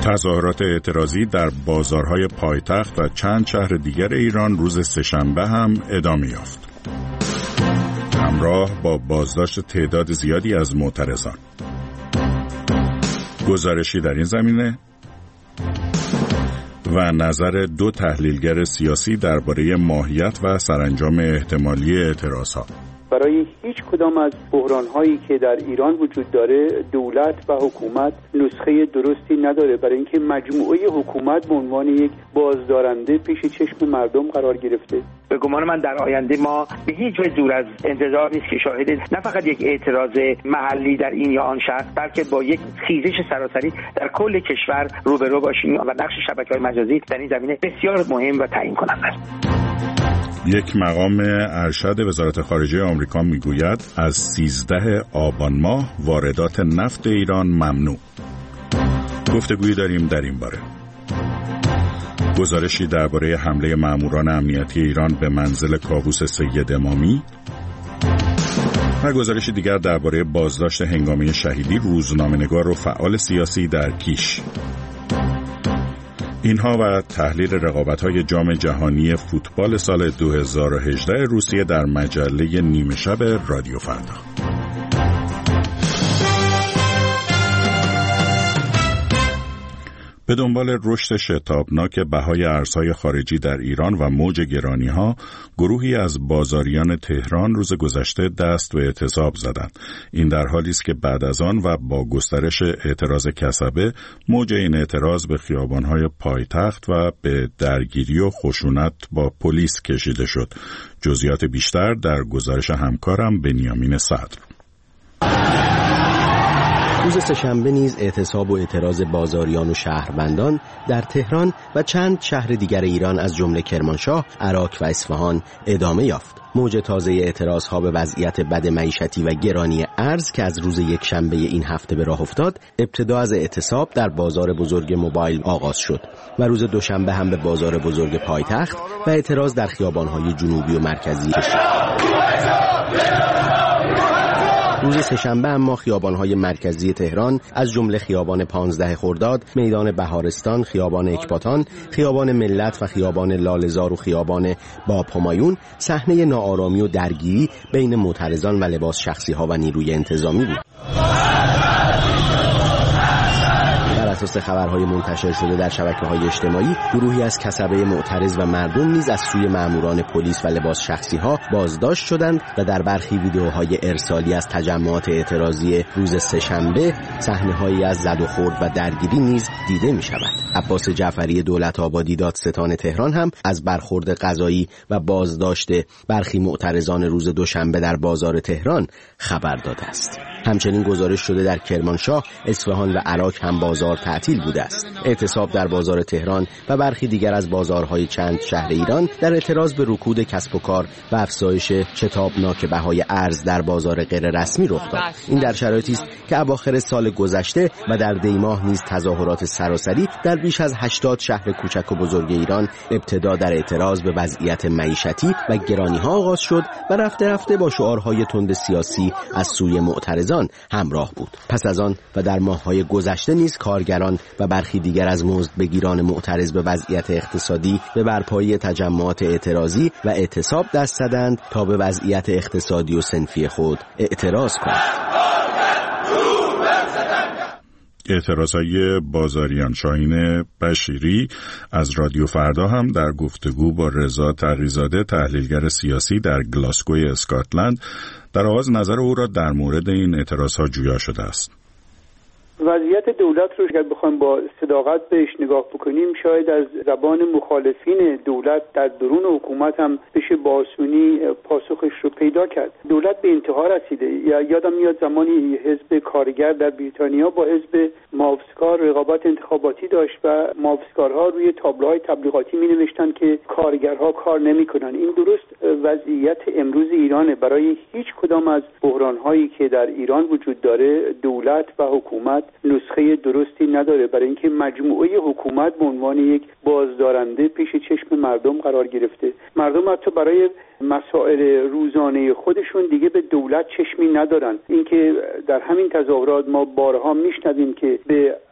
تظاهرات اعتراضی در بازارهای پایتخت و چند شهر دیگر ایران روز سه‌شنبه هم ادامه یافت، همراه با بازداشت تعداد زیادی از معترضان. گزارشی در این زمینه و نظر دو تحلیلگر سیاسی درباره ماهیت و سرانجام احتمالی اعتراضها. برای هیچ کدام از بحران‌هایی که در ایران وجود داره دولت و حکومت نسخه درستی نداره، برای اینکه مجموعه حکومت به عنوان یک بازدارنده پیش چشم مردم قرار گرفته. به گمان من در آینده ما به هیچ وجه دور از انتظار نیست که شاهد نه فقط یک اعتراض محلی در این یا آن شهر، بلکه با یک خیزش سراسری در کل کشور روبرو باشیم و نقش شبکه‌های مجازی در این زمینه بسیار مهم و تعیین کننده است. یک مقام ارشد وزارت خارجه آمریکا میگوید از 13 آبان ماه واردات نفت ایران ممنوع. گفتگویی داریم در این باره. گزارشی درباره حمله ماموران امنیتی ایران به منزل کاووس سید امامی و گزارشی دیگر درباره بازداشت هنگامه شهیدی روزنامه‌نگار و فعال سیاسی در کیش. اینها و تحلیل رقابت‌های جام جهانی فوتبال سال 2018 روسیه در مجله نیمه شب رادیو فردا. به دنبال رشد شتابناک بهای ارزهای خارجی در ایران و موج گرانی‌ها، گروهی از بازاریان تهران روز گذشته دست به اعتصاب زدند. این در حالی است که بعد از آن و با گسترش اعتراض کسبه، موج این اعتراض به خیابان‌های پایتخت و به درگیری و خشونت با پلیس کشیده شد. جزئیات بیشتر در گزارش همکارم بنیامین صدر. روز سه‌شنبه نیز اعتصاب و اعتراض بازاریان و شهروندان در تهران و چند شهر دیگر ایران از جمله کرمانشاه، عراق و اصفهان ادامه یافت. موج تازه اعتراضها به وضعیت بد معیشتی و گرانی ارز که از روز یکشنبه این هفته به راه افتاد، ابتدا از اعتصاب در بازار بزرگ موبایل آغاز شد و روز دوشنبه هم به بازار بزرگ پایتخت و اعتراض در خیابان‌های جنوبی و مرکزی کشید. روز سه‌شنبه اما خیابان‌های مرکزی تهران از جمله خیابان 15 خرداد، میدان بهارستان، خیابان اکباتان، خیابان ملت و خیابان لاله‌زار و خیابان باب همایون صحنه ناآرامی و درگیری بین معترضان و لباس شخصی‌ها و نیروی انتظامی بود. بر اساس خبرهای منتشر شده در شبکه‌های اجتماعی، گروهی از کسبه معترض و مردم نیز از سوی ماموران پلیس و لباس شخصی‌ها بازداشت شدند و در برخی ویدیوهای ارسالی از تجمعات اعتراضی روز سه‌شنبه صحنه‌هایی از زد و خورد و درگیری نیز دیده می‌شود. عباس جعفری دولت‌آبادی دادستان تهران هم از برخورد قضایی و بازداشت برخی معترضان روز دوشنبه در بازار تهران خبر داده است. همچنین گزارش شده در کرمانشاه، اصفهان و عراق هم بازار تعطیل بوده است. اعتصاب در بازار تهران و برخی دیگر از بازارهای چند شهر ایران در اعتراض به رکود کسب و کار و افزایش شتابناک بهای ارز در بازار غیر رسمی رخ داد. این در شرایطی است که اواخر سال گذشته و در دی ماه نیز تظاهرات سراسری در بیش از 80 شهر کوچک و بزرگ ایران ابتدا در اعتراض به وضعیت معیشتی و گرانی‌ها آغاز شد و رفته رفته با شعارهای تند سیاسی از سوی معترضان همراه بود. پس از آن و در ماه‌های گذشته نیز کارگران و برخی دیگر از مزدبگیران معترض به وضعیت اقتصادی به برپایی تجمعات اعتراضی و اعتصاب دست زدند تا به وضعیت اقتصادی و صنفی خود اعتراض کنند. اعتراضهای بازاریان. شاهین بشیری از رادیو فردا هم در گفتگو با رضا تقی‌زاده تحلیلگر سیاسی در گلاسگوی اسکاتلند در آغاز نظر او را در مورد این اعتراضها جویا شده است. وضعیت دولت رو اگر بخوایم با صداقت بهش نگاه بکنیم، شاید از زبان مخالفین دولت در درون حکومت هم بشه با آسونی پاسخش رو پیدا کرد. دولت به انتها رسیده. یادم میاد زمانی حزب کارگر در بریتانیا با حزب ماوسکار رقابت انتخاباتی داشت و ماوسکارها روی تابلوهای تبلیغاتی می نوشتن که کارگرها کار نمی کنن. این درست وضعیت امروز ایرانه. برای هیچ کدام از بحران‌هایی که در ایران وجود داره دولت و حکومت نسخه درستی نداره، برای اینکه مجموعه حکومت به عنوان یک بازدارنده پیش چشم مردم قرار گرفته. مردم حتی برای مسائل روزانه خودشون دیگه به دولت چشمی ندارن. اینکه در همین تظاهرات ما بارها میشنویم که به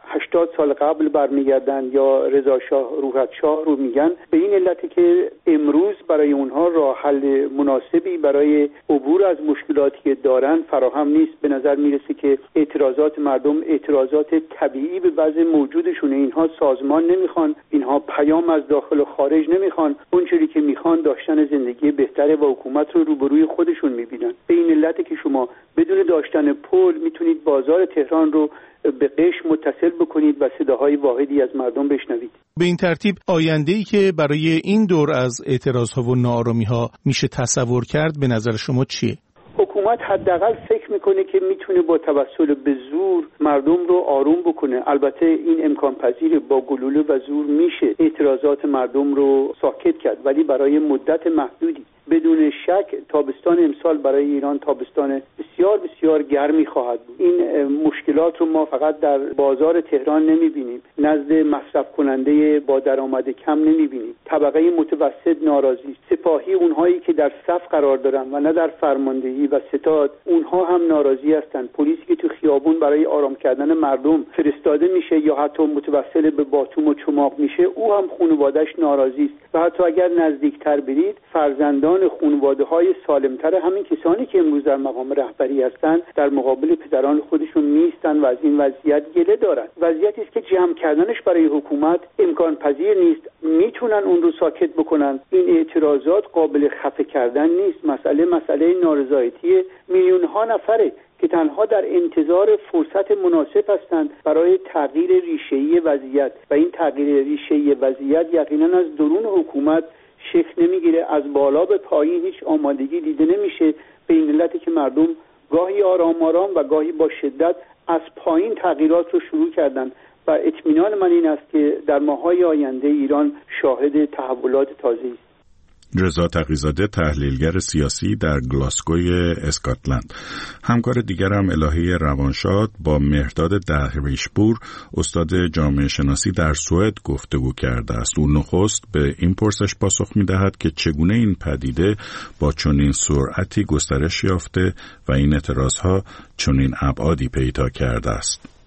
80 سال قبل برمیگردن یا رضا شاه روحت شاه رو میگن، به این علتی که امروز برای اونها راه حل مناسبی برای عبور از مشکلاتی که دارن فراهم نیست. به نظر میرسه که اعتراضات مردم اعتراضات طبیعی به وضع موجودشونه. اینها سازمان نمیخوان، اینها پیام از داخل و خارج نمیخوان، اونجوری که میخوان داشتن زندگی بهتره و حکومت رو روبروی خودشون میبینن. به این علت که شما بدون داشتن پل میتونید بازار تهران رو به قشم متصل بکنید و صداهای واحدی از مردم بشنوید. به این ترتیب آینده‌ای که برای این دور از اعتراضها و ناآرامی‌ها میشه تصور کرد به نظر شما چیه؟ حکومت حداقل فکر میکنه که میتونه با توسل به زور مردم رو آروم بکنه. البته این امکان پذیره، با گلوله و زور میشه اعتراضات مردم رو ساکت کرد، ولی برای مدت محدودی. بدون شک تابستان امسال برای ایران تابستان بسیار بسیار گرمی خواهد بود. این مشکلات رو ما فقط در بازار تهران نمیبینیم، نزد مصرف کننده با درآمد کم نمیبینیم. طبقه متوسط ناراضی، سپاهی اونهایی که در صف قرار دارن و نه در فرماندهی و ستاد، اونها هم ناراضی هستند. پلیسی که تو خیابون برای آرام کردن مردم فرستاده میشه یا حتی متوسل به باتوم و چماق میشه، او هم خانواده‌اش ناراضی است. و حتی اگر نزدیکتر برید، فرزندان خانواده‌های سالمتر همین کسانی که امروز در مقام رهبری هستند در مقابل پدران خودشون میستن و از این وضعیت گله دارن. وضعیتی است که جمع کردنش برای حکومت امکان پذیر نیست. میتونن اون رو ساکت بکنن. این اعتراضات قابل خفه کردن نیست. مسئله نارضایتی میلیون‌ها نفره که تنها در انتظار فرصت مناسب هستند برای تغییر ریشه‌ای وضعیت، و این تغییر ریشه‌ای وضعیت یقینا از درون حکومت شکل نمیگیره. از بالا به پایین هیچ آمادگی دیده نمیشه، به این علتی که مردم گاهی آرام آرام و گاهی با شدت از پایین تغییرات رو شروع کردن و اطمینان من این است که در ماه‌های آینده ایران شاهد تحولات تازه‌ای است. رضا تقی‌زاده، تحلیلگر سیاسی در گلاسگوی اسکاتلند. همکار دیگرم الهه روانشاد با مهرداد درویشپور، استاد جامعه شناسی در سوئد گفتگو کرده است. او نخست به این پرسش پاسخ می‌دهد که چگونه این پدیده با چنین سرعتی گسترش یافته و این اعتراضها چنین ابعادی پیدا کرده است.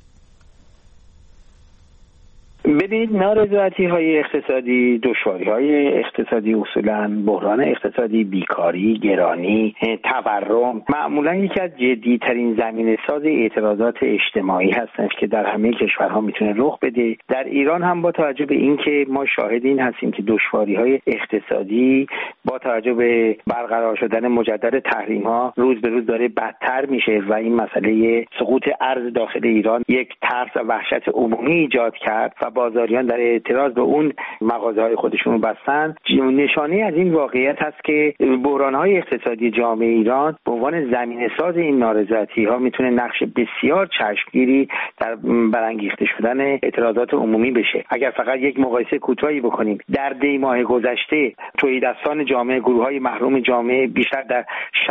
ببینید، نارضایتی‌های اقتصادی، دشواری‌های اقتصادی، اصولاً بحران اقتصادی، بیکاری، گرانی، تورم معمولاً یکی از جدی‌ترین زمینه‌ساز اعتراضات اجتماعی هستند که در همه کشورها میتونه رخ بده. در ایران هم با توجه به اینکه ما شاهد این هستیم که دشواری‌های اقتصادی با توجه به برقرار شدن مجدد تحریم‌ها روز به روز داره بدتر میشه و این مسئله سقوط ارز داخل ایران یک ترس و وحشت عمومی ایجاد کرد و بازاریان در اعتراض به اون مغازه‌های خودشون رو بستن. نشانه از این واقعیت هست که بحران‌های اقتصادی جامعه ایران به عنوان زمینه‌ساز این نارضایتی‌ها میتونه نقش بسیار چشمگیری در برانگیخته شدن اعتراضات عمومی بشه. اگر فقط یک مقایسه کوتاهی بکنیم، در دی ماه گذشته تهیدستان جامعه، گروه‌های محروم جامعه بیشتر در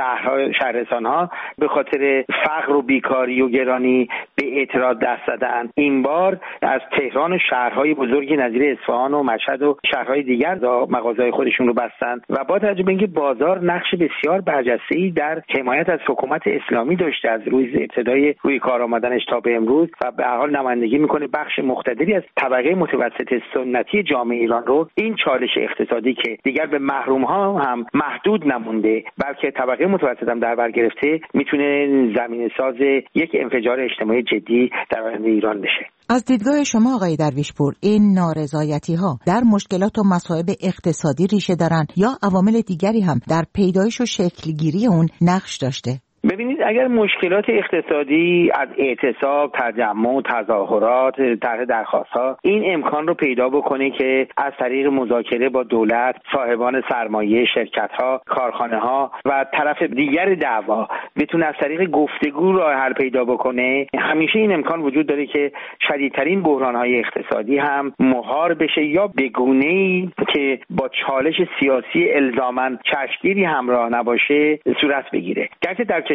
شهرستان‌ها به خاطر فقر و بیکاری و گرانی به اعتراض دست زدن. این بار از تهران و شهرهای بزرگی نظیر اصفهان و مشهد و شهرهای دیگر مغازه‌های خودشون رو بستند و با توجه به اینکه بازار نقش بسیار برجسته‌ای در حمایت از حکومت اسلامی داشته از روز ابتدای روی کار آمدنش تا به امروز و به هر حال نمایندگی میکنه بخش مقتدری از طبقه متوسط سنتی جامعه ایران رو، این چالش اقتصادی که دیگر به محروم‌ها هم محدود نمونده بلکه طبقه متوسط هم در بر گرفته، میتونه زمینه‌ساز یک انفجار اجتماعی جدی در آینده ایران بشه. از دیدگاه شما آقای درویشپور، این نارضایتی‌ها در مشکلات و مصائب اقتصادی ریشه دارند یا عوامل دیگری هم در پیدایش و شکلگیری اون نقش داشته؟ ببینید، اگر مشکلات اقتصادی از اعتصاب، تجمع، تظاهرات، طرح درخواست‌ها این امکان رو پیدا بکنه که از طریق مذاکره با دولت، صاحبان سرمایه، شرکت‌ها، کارخانه‌ها و طرف دیگر دعوا بتونه از طریق گفتگو راه حل پیدا بکنه، همیشه این امکان وجود داره که شدیدترین بحران‌های اقتصادی هم مهار بشه یا به گونه‌ای که با چالش سیاسی الزاماً چشمگیری همراه نباشه صورت بگیره. گرچه در کشورهای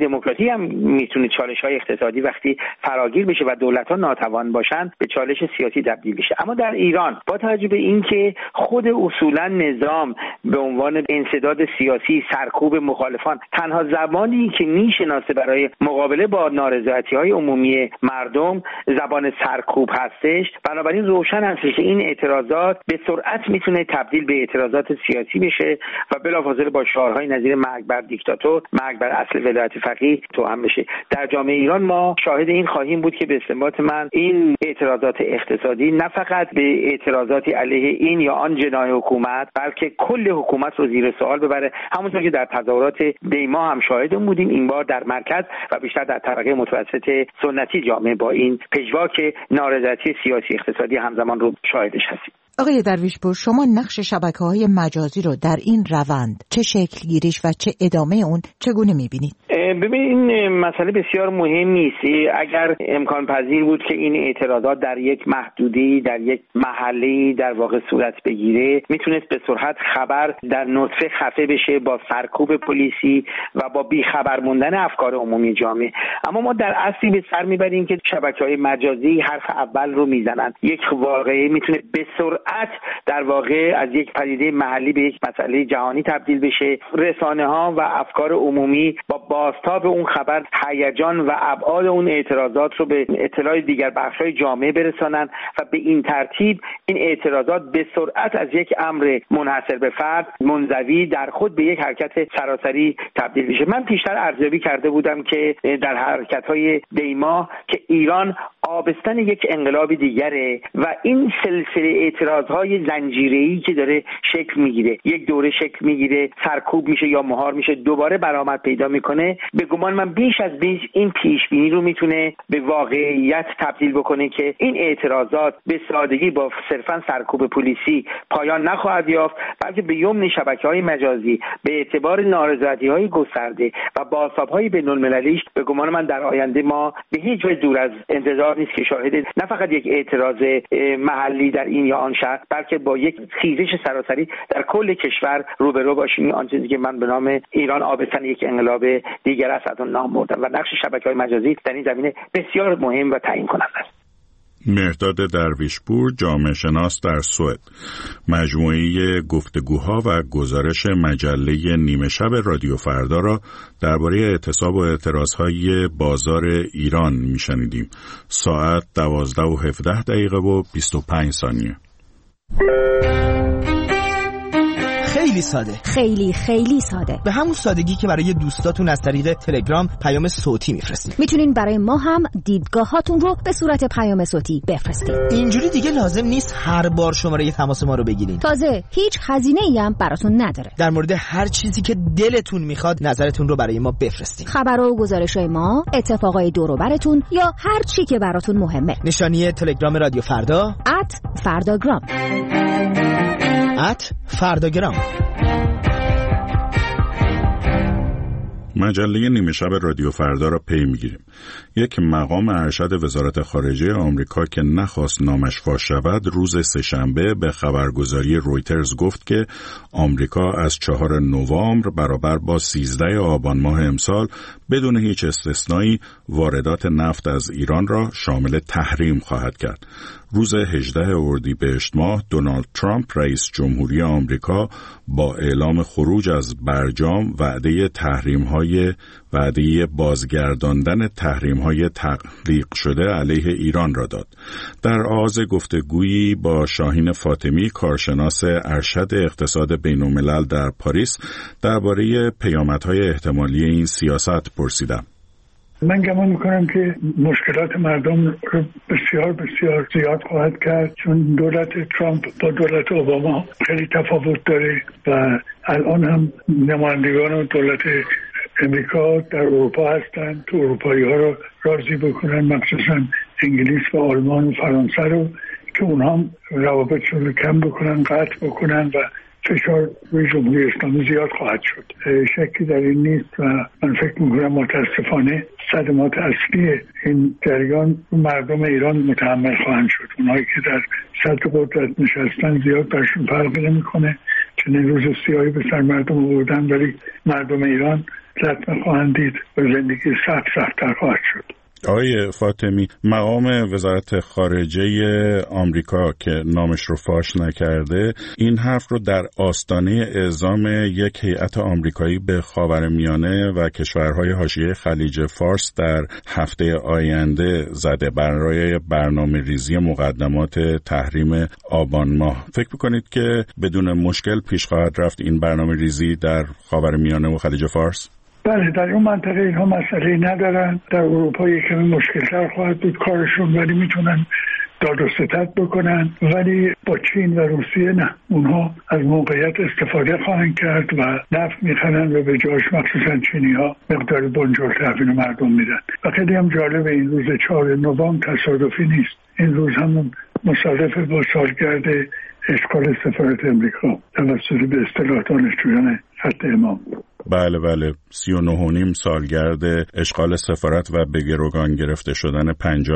دموکراسی هم میتونه چالش‌های اقتصادی وقتی فراگیر بشه و دولت‌ها ناتوان باشن به چالش سیاسی تبدیل بشه. اما در ایران با توجه به اینکه خود اصولا نظام به عنوان انسداد سیاسی سرکوب مخالفان تنها زبانی که میشناسه برای مقابله با نارضایتی‌های عمومی مردم زبان سرکوب هستش، بنابراین روشن هستش که این اعتراضات به سرعت میتونه تبدیل به اعتراضات سیاسی بشه و بلافاصله با شعارهای نظیر مرگ بر دیکتاتور، مرگ بر اصل ولایت فقیه توأم بشه. در جامعه ایران ما شاهد این خواهیم بود که به استنباط من این اعتراضات اقتصادی نه فقط به اعتراضاتی علیه این یا آن جناح حکومت، بلکه کل حکومت رو زیر سوال ببره. همونطور که در تظاهرات دیما هم شاهد بودیم، این بار در مرکز و بیشتر در طبقه متوسط سنتی جامعه با این پژواک نارضایتی سیاسی اقتصادی همزمان رو شاهدش هستیم. آقای درویشپور، شما نقش شبکه‌های مجازی رو در این روند، چه شکل گیریش و چه ادامه اون چگونه می‌بینید؟ ببینید این مسئله بسیار مهمی است. اگر امکان پذیر بود که این اعتراضات در یک محدودی، در یک محلی در واقع صورت بگیره، میتونست به سرعت خبر در نطفه خفه بشه با سرکوب پلیسی و با بیخبر موندن افکار عمومی جامعه. اما ما در اصلی به سر میبریم که شبکه‌های مجازی حرف اول رو میزنن. یک واقعه میتونه به سرعت در واقع از یک پدیده محلی به یک مسئله جهانی تبدیل بشه. رسانه‌ها و افکار عمومی با بازتاب اون خبر هیجان و ابعاد اون اعتراضات رو به اطلاع دیگر بخش‌های جامعه برسانن و به این ترتیب این اعتراضات به سرعت از یک امر منحصر به فرد منزوی در خود به یک حرکت سراسری تبدیل بشه. من پیشتر ارزیابی کرده بودم که در حرکت‌های دیما که ایران آبستن یک انقلاب دیگره و این سلسله اعتراضهای زنجیره‌ای که داره شکل میگیره، یک دوره شکل میگیره، سرکوب میشه یا مهار میشه، دوباره برآمد پیدا میکنه، به گمان من بیش از بیش این پیش بینی رو میتونه به واقعیت تبدیل بکنه که این اعتراضات به سادگی با صرفا سرکوب پلیسی پایان نخواهد یافت، بلکه به یمن شبکه‌های مجازی به اعتبار نارضایتی‌های گسترده و بازتاب‌های بین‌المللیش به گمان من در آینده ما به هیچ وجه دور از انتظار نیست که شاهد نه فقط یک اعتراض محلی در این یا آن شهر، بلکه با یک خیزش سراسری در کل کشور روبرو باشیم. آن چیزی که من به نام ایران آبستن یک انقلاب دیگر است از آن نام بردم و نقش شبکه‌های مجازی در این زمینه بسیار مهم و تعیین کننده است. مهرداد درویشپور، جامعه شناس در سوئد. مجموعه گفتگوها و گزارش مجله نیمه شب رادیو فردا را درباره اعتصاب و اعتراضهای بازار ایران میشنیدیم. ساعت 12:17 و 25 ثانیه. خیلی ساده، خیلی ساده، به همون سادگی که برای دوستاتون از طریق تلگرام پیام صوتی میفرستید. میتونین برای ما هم دیدگاهاتون رو به صورت پیام صوتی بفرستید. اینجوری دیگه لازم نیست هر بار شماره تماس ما رو بگیرین. تازه هیچ هزینه‌ای هم براتون نداره. در مورد هر چیزی که دلتون میخواد نظرتون رو برای ما بفرستید. خبر و گزارش‌های ما، اتفاقای دور و براتون یا هر چی که براتون مهمه. نشانی تلگرام رادیو فردا @فرداگرام. @فرداگرام. مجله نیمه شب رادیو فردا را پی میگیریم. یک مقام ارشد وزارت خارجه آمریکا که نخواست نامش فاش شود، روز سه‌شنبه به خبرگزاری رویترز گفت که آمریکا از 4 نوامبر برابر با 13 آبان ماه امسال بدون هیچ استثنایی واردات نفت از ایران را شامل تحریم خواهد کرد. روز 18 اردیبهشت ماه دونالد ترامپ رئیس جمهوری آمریکا با اعلام خروج از برجام وعده بازگرداندن تحریم‌های تطبیق شده علیه ایران را داد. در آغاز گفتگویی با شاهین فاطمی، کارشناس ارشد اقتصاد بین‌الملل در پاریس، درباره پیامدهای احتمالی این سیاست پرسیدم. من گمان میکنم که مشکلات مردم رو بسیار بسیار زیاد خواهد کرد، چون دولت ترامپ با دولت اوباما خیلی تفاوت داره و الان هم نمایندگان دولت امریکا در اروپا هستند تو اروپایی ها رو راضی بکنن، مخصوصا انگلیس و آلمان و فرانسه رو، که اونها روابطشون رو کم بکنن، قطع بکنن و فشار روی جمهوری اسلامی زیاد خواهد شد. شکی در این نیست و من فکر میکنم متاسفانه صدمات اصلی این جریان مردم ایران متحمل خواهند شد. اونایی که در سطح قدرت نشستن زیاد برشون فرقی نمیکنه چنین روز سیاهی به سر مردم آوردن، ولی مردم ایران لطمه خواهند دید و زندگی سخت‌تر خواهد شد. آقای فاطمی، مقام وزارت خارجه آمریکا که نامش رو فاش نکرده این حرف رو در آستانه اعزام یک هیئت آمریکایی به خاورمیانه و کشورهای حاشیه خلیج فارس در هفته آینده زده برای برنامه‌ریزی مقدمات تحریم آبان ماه. فکر می‌کنید که بدون مشکل پیش خواهد رفت این برنامه‌ریزی در خاورمیانه و خلیج فارس؟ بله، در اون منطقه اینها مسئله ندارن. در اروپا یکمی مشکل‌تر خواهد بود کارشون، ولی میتونن داد و ستد بکنن. ولی با چین و روسیه نه، اونها از موقعیت استفاده خواهند کرد و نفت میخرن و به جاش مخصوصا چینی‌ها مقدار بنجل تحویل مردم میدن. و خیلی هم جالب، این روز 4 نوامبر تصادفی نیست. این روز همون مصادف با سالگرد اشغال سفارت امریکا توسط به اصطلاح دانشجویان خط امام. بله 39 سالگرد اشغال سفارت و به گروگان گرفته شدن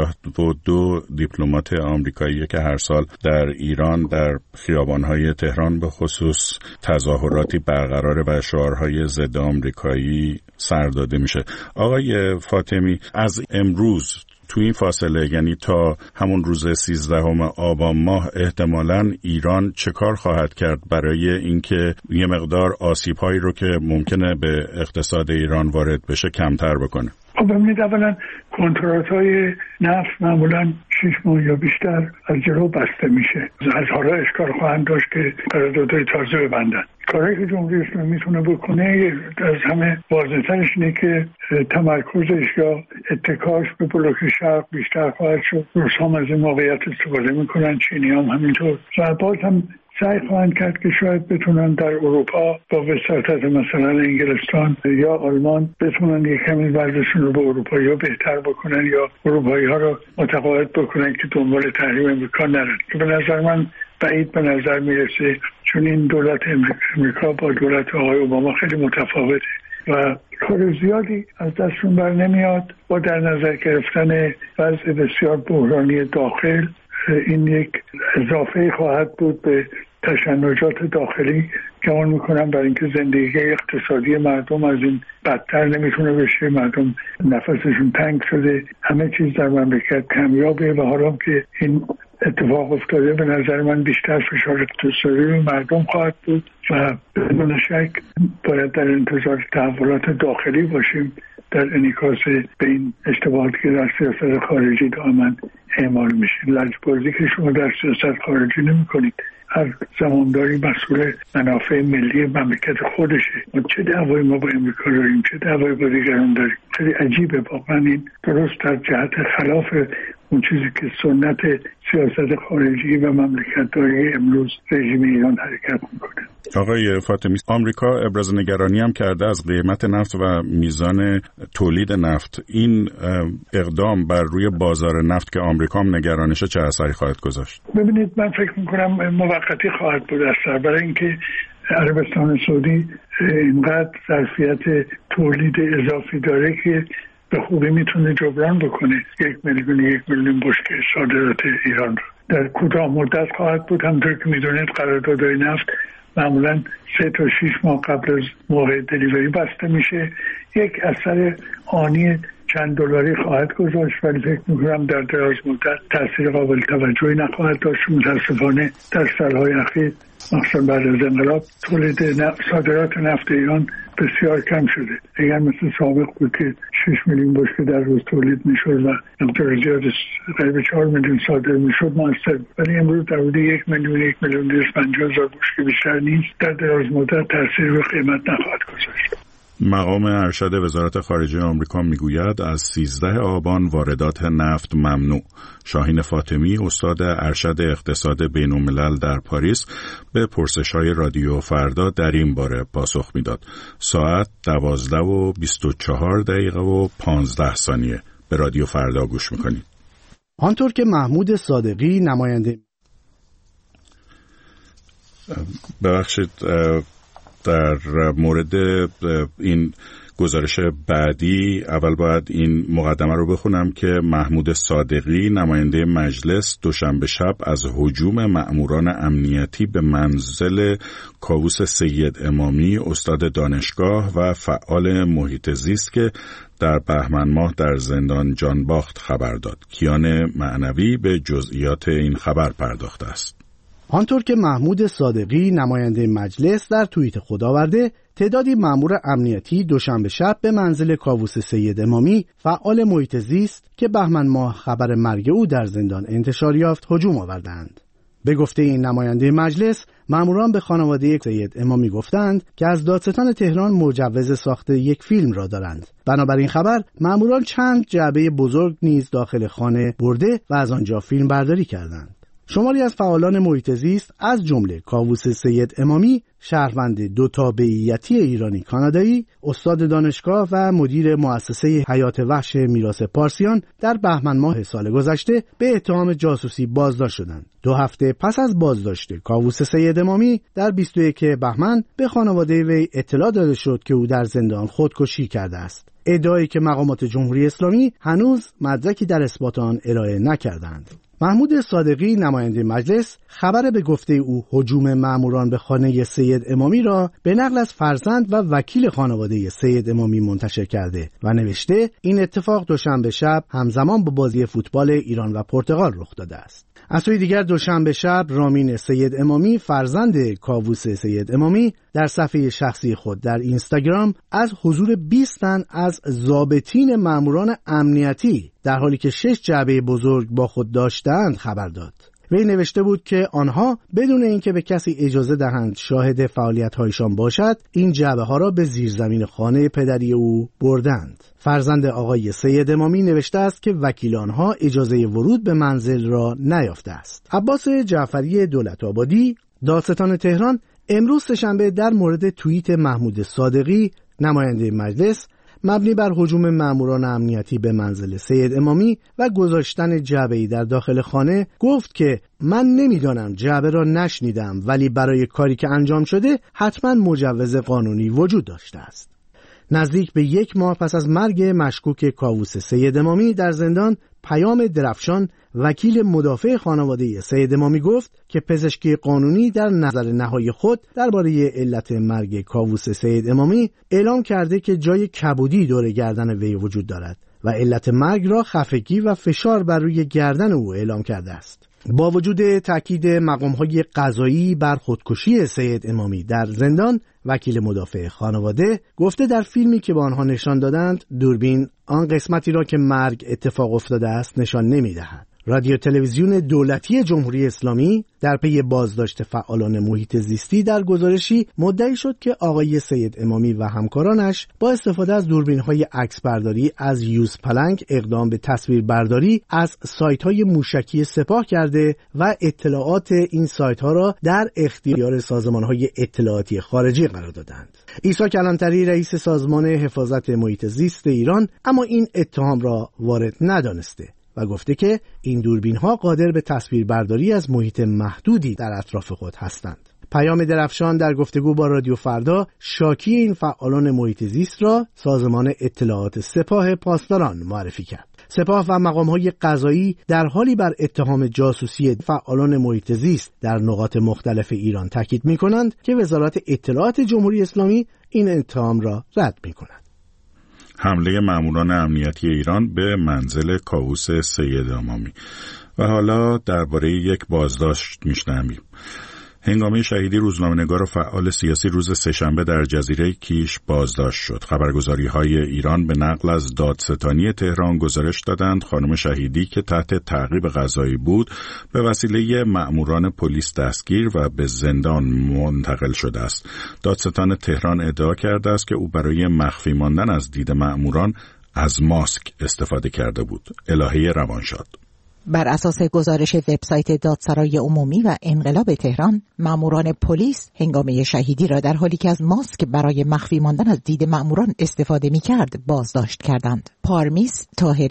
52 دیپلمات آمریکایی که هر سال در ایران در خیابان‌های تهران به خصوص تظاهراتی برقرار و شعارهای ضد آمریکایی سر داده میشه. آقای فاطمی، از امروز تو این فاصله، یعنی تا همون روز 13 آبان ماه، احتمالاً ایران چه کار خواهد کرد برای اینکه یه مقدار آسیب‌هایی رو که ممکنه به اقتصاد ایران وارد بشه کمتر بکنه؟ خب ببینید، اولا کنترات‌های نفت معمولاً 6 ماه یا بیشتر از جلو بسته میشه. از حالا اشکال خواهند داشت که قراردادهای تازه ببندن. کاری که جمهوری اسلامی میتونه بکنه از همه واضح‌ترش اینه که تمرکزش یا اتکاش به بلوک شرق بیشتر خواهد شد. روس‌ها از این موقعیت استفاده میکنن، چینی‌ها هم همینطور. و باز هم سعی خواهند کرد که شاید بتونن در اروپا با وساطت مثلا انگلستان یا آلمان بتونن یک کمی وضعشون رو به اروپایی‌ها بهتر بکنن یا اروپایی‌ها رو متقاعد بکنن که دنبال تحریم امریکا نرن، که به نظر من بعید به نظر میرسه، چون این دولت امریکا با دولت آقای اوباما خیلی متفاوته و کار زیادی از دستشون بر نمیاد. با در نظر گرفتن وضع بسیار بحرانی داخل، این یک اضافه خواهد بود به تشنجات داخلی که من میکنم برای اینکه زندگی اقتصادی مردم از این بدتر نمیتونه بشه. مردم نفسشون تنگ شده، همه چیز در مملکت کمیابه و حالا که این اتفاق افتاده به نظر من بیشتر فشار اقتصادی به مردم خواهد بود و بدون شک باید در انتظار تحولات داخلی باشیم در انعکاس به این اشتباهاتی که در سیاست خارجی دائما اعمال میشه. لجبازی که شما در سیاست خارجی نمی کنید، هر زمانداری مسئول منافع ملی مملکت خودشه. ما چه دعوایی ما با امریکا داریم، چه دعوایی با دیگران داریم. خیلی عجیبه واقعا. این درست در جهت خلاف اون چیزی که سنت سیاست خارجی و مملکت‌داری امروز رژیم ایران حرکت میکنه. آقای فاطمی، آمریکا ابراز نگرانی هم کرده از قیمت نفت و میزان تولید نفت. این اقدام بر روی بازار نفت که آمریکا هم نگرانشه چه اثری خواهد گذاشت؟ ببینید، من فکر میکنم موقتی خواهد بود اثر، برای اینکه عربستان سعودی اینقدر ظرفیت تولید اضافی داره که به خوبی میتونه جبران بکنه 1 میلیون بشکه صادرات ایران رو. در کوتاه مدت خواهد بود. همونطور که میدونید قراردادهای نفت معمولا 3 تا 6 ماه قبل از موقع دلیوری بسته میشه. یک اثر آنی چند دلاری خواهد گذاشت، ولی فکر میکنم در دراز مدت تاثیر قابل توجهی نخواهد داشت. متاسفانه در سالهای اخیر مخصوصا بعد از انقلاب تولید صادرات نفت ایران بسیار کم شده. اگر مثل سابق بود که 6 میلیون بشکه در روز تولید میشد و مقدار زیاد قریب 4 میلیون صادر میشد موثر بود، ولی امروز در حدود 1 میلیون 1,250,000 بشکه بیشتر نیست. در دراز مدت تاثیر روی قیمت نخواهد گذاشت. مقام ارشد وزارت خارجه آمریکا میگوید از 13 آبان واردات نفت ممنوع. شاهین فاطمی، استاد ارشد اقتصاد بین‌الملل در پاریس، به پرسش‌های رادیو فردا در این باره پاسخ میداد. ساعت 12:24 به رادیو فردا گوش میکنید. آنطور که محمود صادقی نماینده ببخشید در مورد این گزارش بعدی، اول باید این مقدمه رو بخونم که محمود صادقی نماینده مجلس دوشنبه شب از هجوم مأموران امنیتی به منزل کاووس سید امامی استاد دانشگاه و فعال محیط زیست که در بهمن ماه در زندان جانباخت خبر داد. کیان معنوی به جزئیات این خبر پرداخته است. آنطور که محمود صادقی نماینده مجلس در توییت خود آورده، تعدادی مأمور امنیتی دوشنبه شب به منزل کاووس سید امامی فعال محیط زیست که بهمن ماه خبر مرگ او در زندان انتشار یافت هجوم آوردند. به گفته این نماینده مجلس، مأموران به خانواده سید امامی گفتند که از دادستان تهران مجوز ساخت یک فیلم را دارند. بنابراین خبر، مأموران چند جعبه بزرگ نیز داخل خانه برده و از آنجا فیلم برداری کردند. شماری از فعالان محیط زیست از جمله کاووس سید امامی، شهروند دو تابعیتی ایرانی کانادایی، استاد دانشگاه و مدیر مؤسسه حیات وحش میراث پارسیان در بهمن ماه سال گذشته به اتهام جاسوسی بازداشت شدند. 2 هفته پس از بازداشت کاووس سید امامی در 21 بهمن به خانواده وی اطلاع داده شد که او در زندان خودکشی کرده است. ادعایی که مقامات جمهوری اسلامی هنوز مدرکی در اثبات آن ارائه نکردند. محمود صادقی نماینده مجلس خبر به گفته او هجوم مأموران به خانه سید امامی را به نقل از فرزند و وکیل خانواده سید امامی منتشر کرده و نوشته این اتفاق دوشنبه شب همزمان با بازی فوتبال ایران و پرتغال رخ داده است. از سوی دیگر دوشنبه شب رامین سید امامی فرزند کاووس سید امامی در صفحه شخصی خود در اینستاگرام از حضور 20 تن از ضابطین مأموران امنیتی در حالی که 6 جعبه بزرگ با خود داشتند خبر داد. وی نوشته بود که آنها بدون اینکه به کسی اجازه دهند شاهد فعالیت‌هایشان باشد، این جعبه ها را به زیرزمین خانه پدری او بردند. فرزند آقای سید امامی نوشته است که وکیل آنها اجازه ورود به منزل را نیافته است. عباس جعفری دولت‌آبادی، دادستان تهران، امروز سه‌شنبه در مورد توییت محمود صادقی نماینده مجلس مبنی بر هجوم مأموران امنیتی به منزل سید امامی و گذاشتن جعبه‌ای در داخل خانه گفت که من نمیدانم، جعبه را نشنیدم، ولی برای کاری که انجام شده حتما مجوز قانونی وجود داشته است. نزدیک به 1 ماه پس از مرگ مشکوک کاووس سید امامی در زندان، پیام درفشان وکیل مدافع خانواده سید امامی گفت که پزشکی قانونی در نظر نهایی خود درباره علت مرگ کاووس سید امامی اعلام کرده که جای کبودی دور گردن وی وجود دارد و علت مرگ را خفگی و فشار بر روی گردن او اعلام کرده است. با وجود تاکید مقام‌های قضایی بر خودکشی سید امامی در زندان، وکیل مدافع خانواده گفته در فیلمی که به آنها نشان دادند دوربین آن قسمتی را که مرگ اتفاق افتاده است نشان نمی‌دهد. رادیو تلویزیون دولتی جمهوری اسلامی در پی بازداشت فعالان محیط زیستی در گزارشی مدعی شد که آقای سید امامی و همکارانش با استفاده از دوربین‌های عکسبرداری از یوز پلنگ اقدام به تصویربرداری از سایت‌های موشکی سپاه کرده و اطلاعات این سایت‌ها را در اختیار سازمان‌های اطلاعاتی خارجی قرار دادند. عیسی کلانتری رئیس سازمان حفاظت محیط زیست ایران اما این اتهام را وارد ندانسته و گفته که این دوربین‌ها قادر به تصویربرداری از محیط محدودی در اطراف خود هستند. پیام درفشان در گفتگو با رادیو فردا شاکی این فعالان محیط زیست را سازمان اطلاعات سپاه پاسداران معرفی کرد. سپاه و مقام‌های قضایی در حالی بر اتهام جاسوسی فعالان محیط زیست در نقاط مختلف ایران تاکید می‌کنند که وزارت اطلاعات جمهوری اسلامی این اتهام را رد می‌کند. حمله مأموران امنیتی ایران به منزل کاووس سید امامی. و حالا درباره یک بازداشت میشنویم. هنگامه شهیدی روزنامه‌نگار و فعال سیاسی روز سه‌شنبه در جزیره کیش بازداشت شد. خبرگزاری‌های ایران به نقل از دادستانی تهران گزارش دادند خانم شهیدی که تحت تعقیب قضایی بود به وسیله مأموران پلیس دستگیر و به زندان منتقل شده است. دادستان تهران ادعا کرده است که او برای مخفی ماندن از دید مأموران از ماسک استفاده کرده بود. الهه روانشاد. بر اساس گزارش وبسایت دادسرای عمومی و انقلاب تهران، ماموران پلیس هنگامه شهیدی را در حالی که از ماسک برای مخفی ماندن از دید ماموران استفاده می‌کرد بازداشت کردند. پارمیس طاهریان،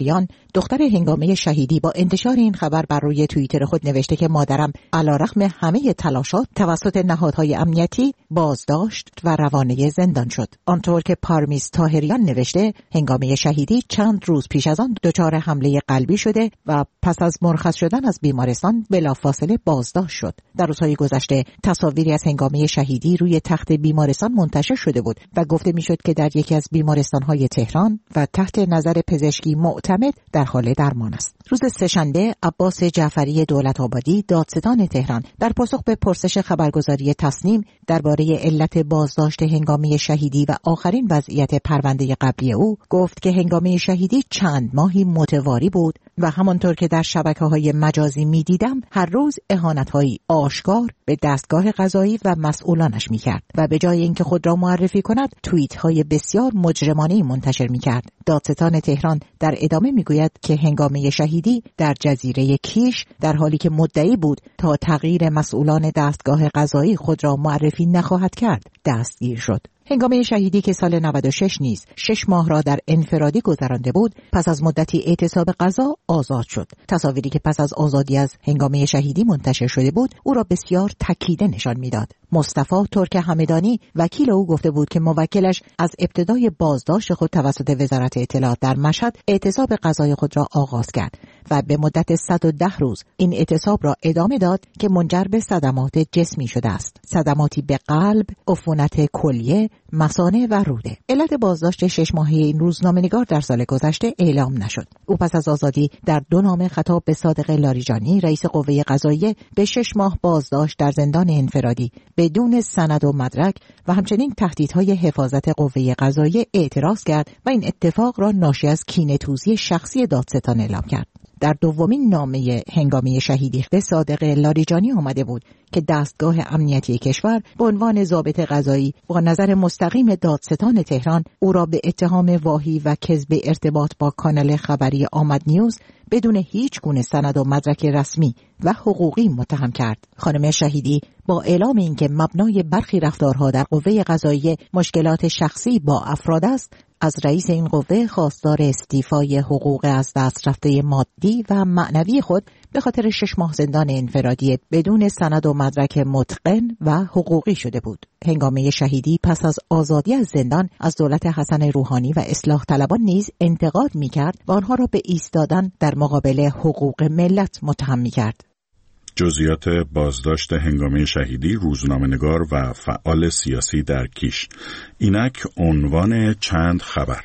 دختر هنگامه شهیدی با انتشار این خبر بر روی توییتر خود نوشته که مادرم علیرغم همه تلاشات توسط نهادهای امنیتی بازداشت و روانه زندان شد. آنطور که پارمیز طاهریان نوشته، هنگامه شهیدی چند روز پیش از آن دچار حمله قلبی شده و پس از مرخص شدن از بیمارستان بلافاصله بازداشت شد. در روزهای گذشته تصاویری از هنگامه شهیدی روی تخت بیمارستان منتشر شده بود و گفته میشد که در یکی از بیمارستان‌های تهران و تحت نظر پزشکی معتمد در حال درمان است. روز سه‌شنبه عباس جعفری دولت‌آبادی دادستان تهران در پاسخ به پرسش خبرگزاری تصنیم درباره علت بازداشت هنگامه شهیدی و آخرین وضعیت پرونده قبلی او گفت که هنگامه شهیدی چند ماهی متواری بود و همانطور که در شبکه‌های مجازی می‌دیدم هر روز اهانت‌هایی آشکار به دستگاه قضایی و مسئولانش می‌کرد و به جای اینکه خود را معرفی کند توییت‌های بسیار مجرمانه‌ای منتشر می‌کرد. دادستان تهران در ادامه می‌گوید که هنگامه شهیدی در جزیره کیش در حالی که مدعی بود تا تغییر مسئولان دستگاه قضایی خود را معرفی نخواهد کرد دستگیر شد. هنگامه شهیدی که سال 96 نیز 6 ماه را در انفرادی گذرانده بود، پس از مدتی اعتصاب قضا آزاد شد. تصاویری که پس از آزادی از هنگامه شهیدی منتشر شده بود، او را بسیار تکیده نشان میداد. مصطفی ترک همدانی وکیل او گفته بود که موکلش از ابتدای بازداشت خود توسط وزارت اطلاعات در مشهد اعتصاب قضای خود را آغاز کرد و به مدت 110 روز این اعتصاب را ادامه داد که منجر به صدمات جسمی شده است. صدماتی به قلب، عفونت کلیه، مثانه و روده. علت بازداشت 6 ماهه این روزنامه‌نگار در سال گذشته اعلام نشد. او پس از آزادی در 2 نامه خطاب به صادق لاریجانی رئیس قوه قضاییه به 6 ماه بازداشت در زندان انفرادی بدون سند و مدرک و همچنین تهدیدهای حفاظت قوه قضاییه اعتراض کرد و این اتفاق را ناشی از کینه‌توزی شخصی دادستان اعلام کرد. در دومین نامه هنگامه شهیدی به صادق لاریجانی آمده بود که دستگاه امنیتی کشور به عنوان ضابط قضایی با نظر مستقیم دادستان تهران او را به اتهام واهی و کذب ارتباط با کانال خبری آمد نیوز بدون هیچ گونه سند و مدرک رسمی و حقوقی متهم کرد. خانم شهیدی با اعلام اینکه مبنای برخی رفتارها در قوه قضاییه مشکلات شخصی با افراد است، از رئیس این قوه خواستار استیفای حقوق از دست رفته مادی و معنوی خود به خاطر 6 ماه زندان انفرادی بدون سند و مدرک متقن و حقوقی شده بود. هنگامه شهیدی پس از آزادی از زندان از دولت حسن روحانی و اصلاح طلبان نیز انتقاد می‌کرد و آنها را به ایستادن در مقابل حقوق ملت متهم می‌کرد. جزئیات بازداشت هنگامه شهیدی، روزنامه‌نگار و فعال سیاسی در کیش. اینک عنوان چند خبر.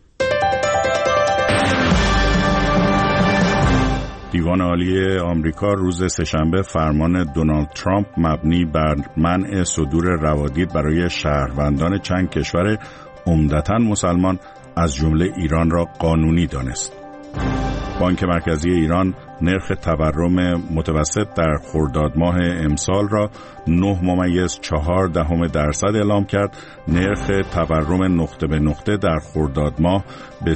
دیوان عالی آمریکا روز سه‌شنبه فرمان دونالد ترامپ مبنی بر منع صدور روادید برای شهروندان چند کشور عمدتاً مسلمان از جمله ایران را قانونی دانست. بانک مرکزی ایران نرخ تورم متوسط در خرداد ماه امسال را 9.4% اعلام کرد. نرخ تورم نقطه به نقطه در خرداد ماه به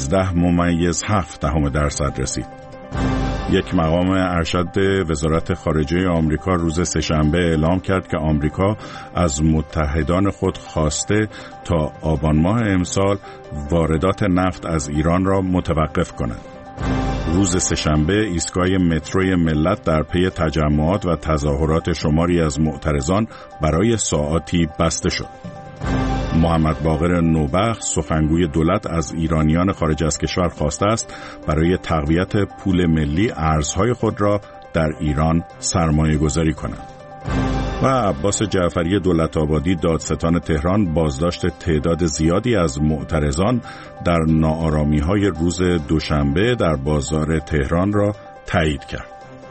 13.7% رسید. یک مقام ارشد وزارت خارجه آمریکا روز سه‌شنبه اعلام کرد که آمریکا از متحدان خود خواسته تا آبان ماه امسال واردات نفت از ایران را متوقف کند. روز سه‌شنبه ایستگاه متروی ملت در پی تجمعات و تظاهرات شماری از معترضان برای ساعاتی بسته شد. محمد باقر نوبخت سخنگوی دولت از ایرانیان خارج از کشور خواسته است برای تقویت پول ملی ارزهای خود را در ایران سرمایه گذاری کنند. و عباس جعفری دولت‌آبادی دادستان تهران بازداشت تعداد زیادی از معترضان در ناآرامی‌های روز دوشنبه در بازار تهران را تایید کرد.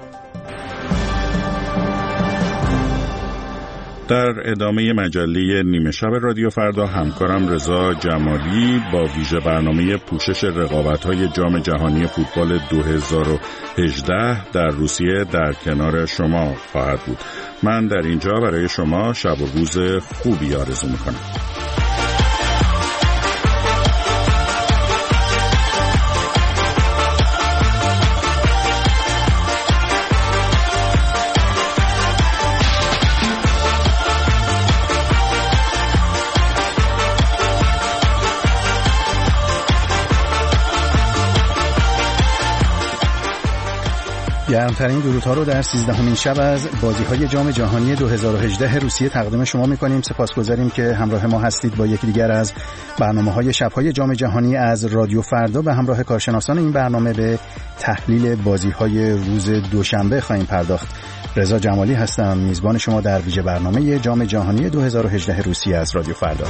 در ادامه مجله نیمه شب رادیو فردا همکارم رضا جمالی با ویژه برنامه پوشش رقابت‌های جام جهانی فوتبال 2018 در روسیه در کنار شما خواهد بود. من در اینجا برای شما شب و روز خوبی آرزو می‌کنم. گرمترین درودها رو در 13مین شب از بازی‌های جام جهانی 2018 روسیه تقدیم شما می‌کنیم. سپاسگزاریم که همراه ما هستید. با یکی دیگر از برنامه‌های شب‌های جام جهانی از رادیو فردا به همراه کارشناسان این برنامه به تحلیل بازی‌های روز دوشنبه خواهیم پرداخت. رضا جمالی هستم، میزبان شما در ویژه برنامه جام جهانی 2018 روسیه از رادیو فردا.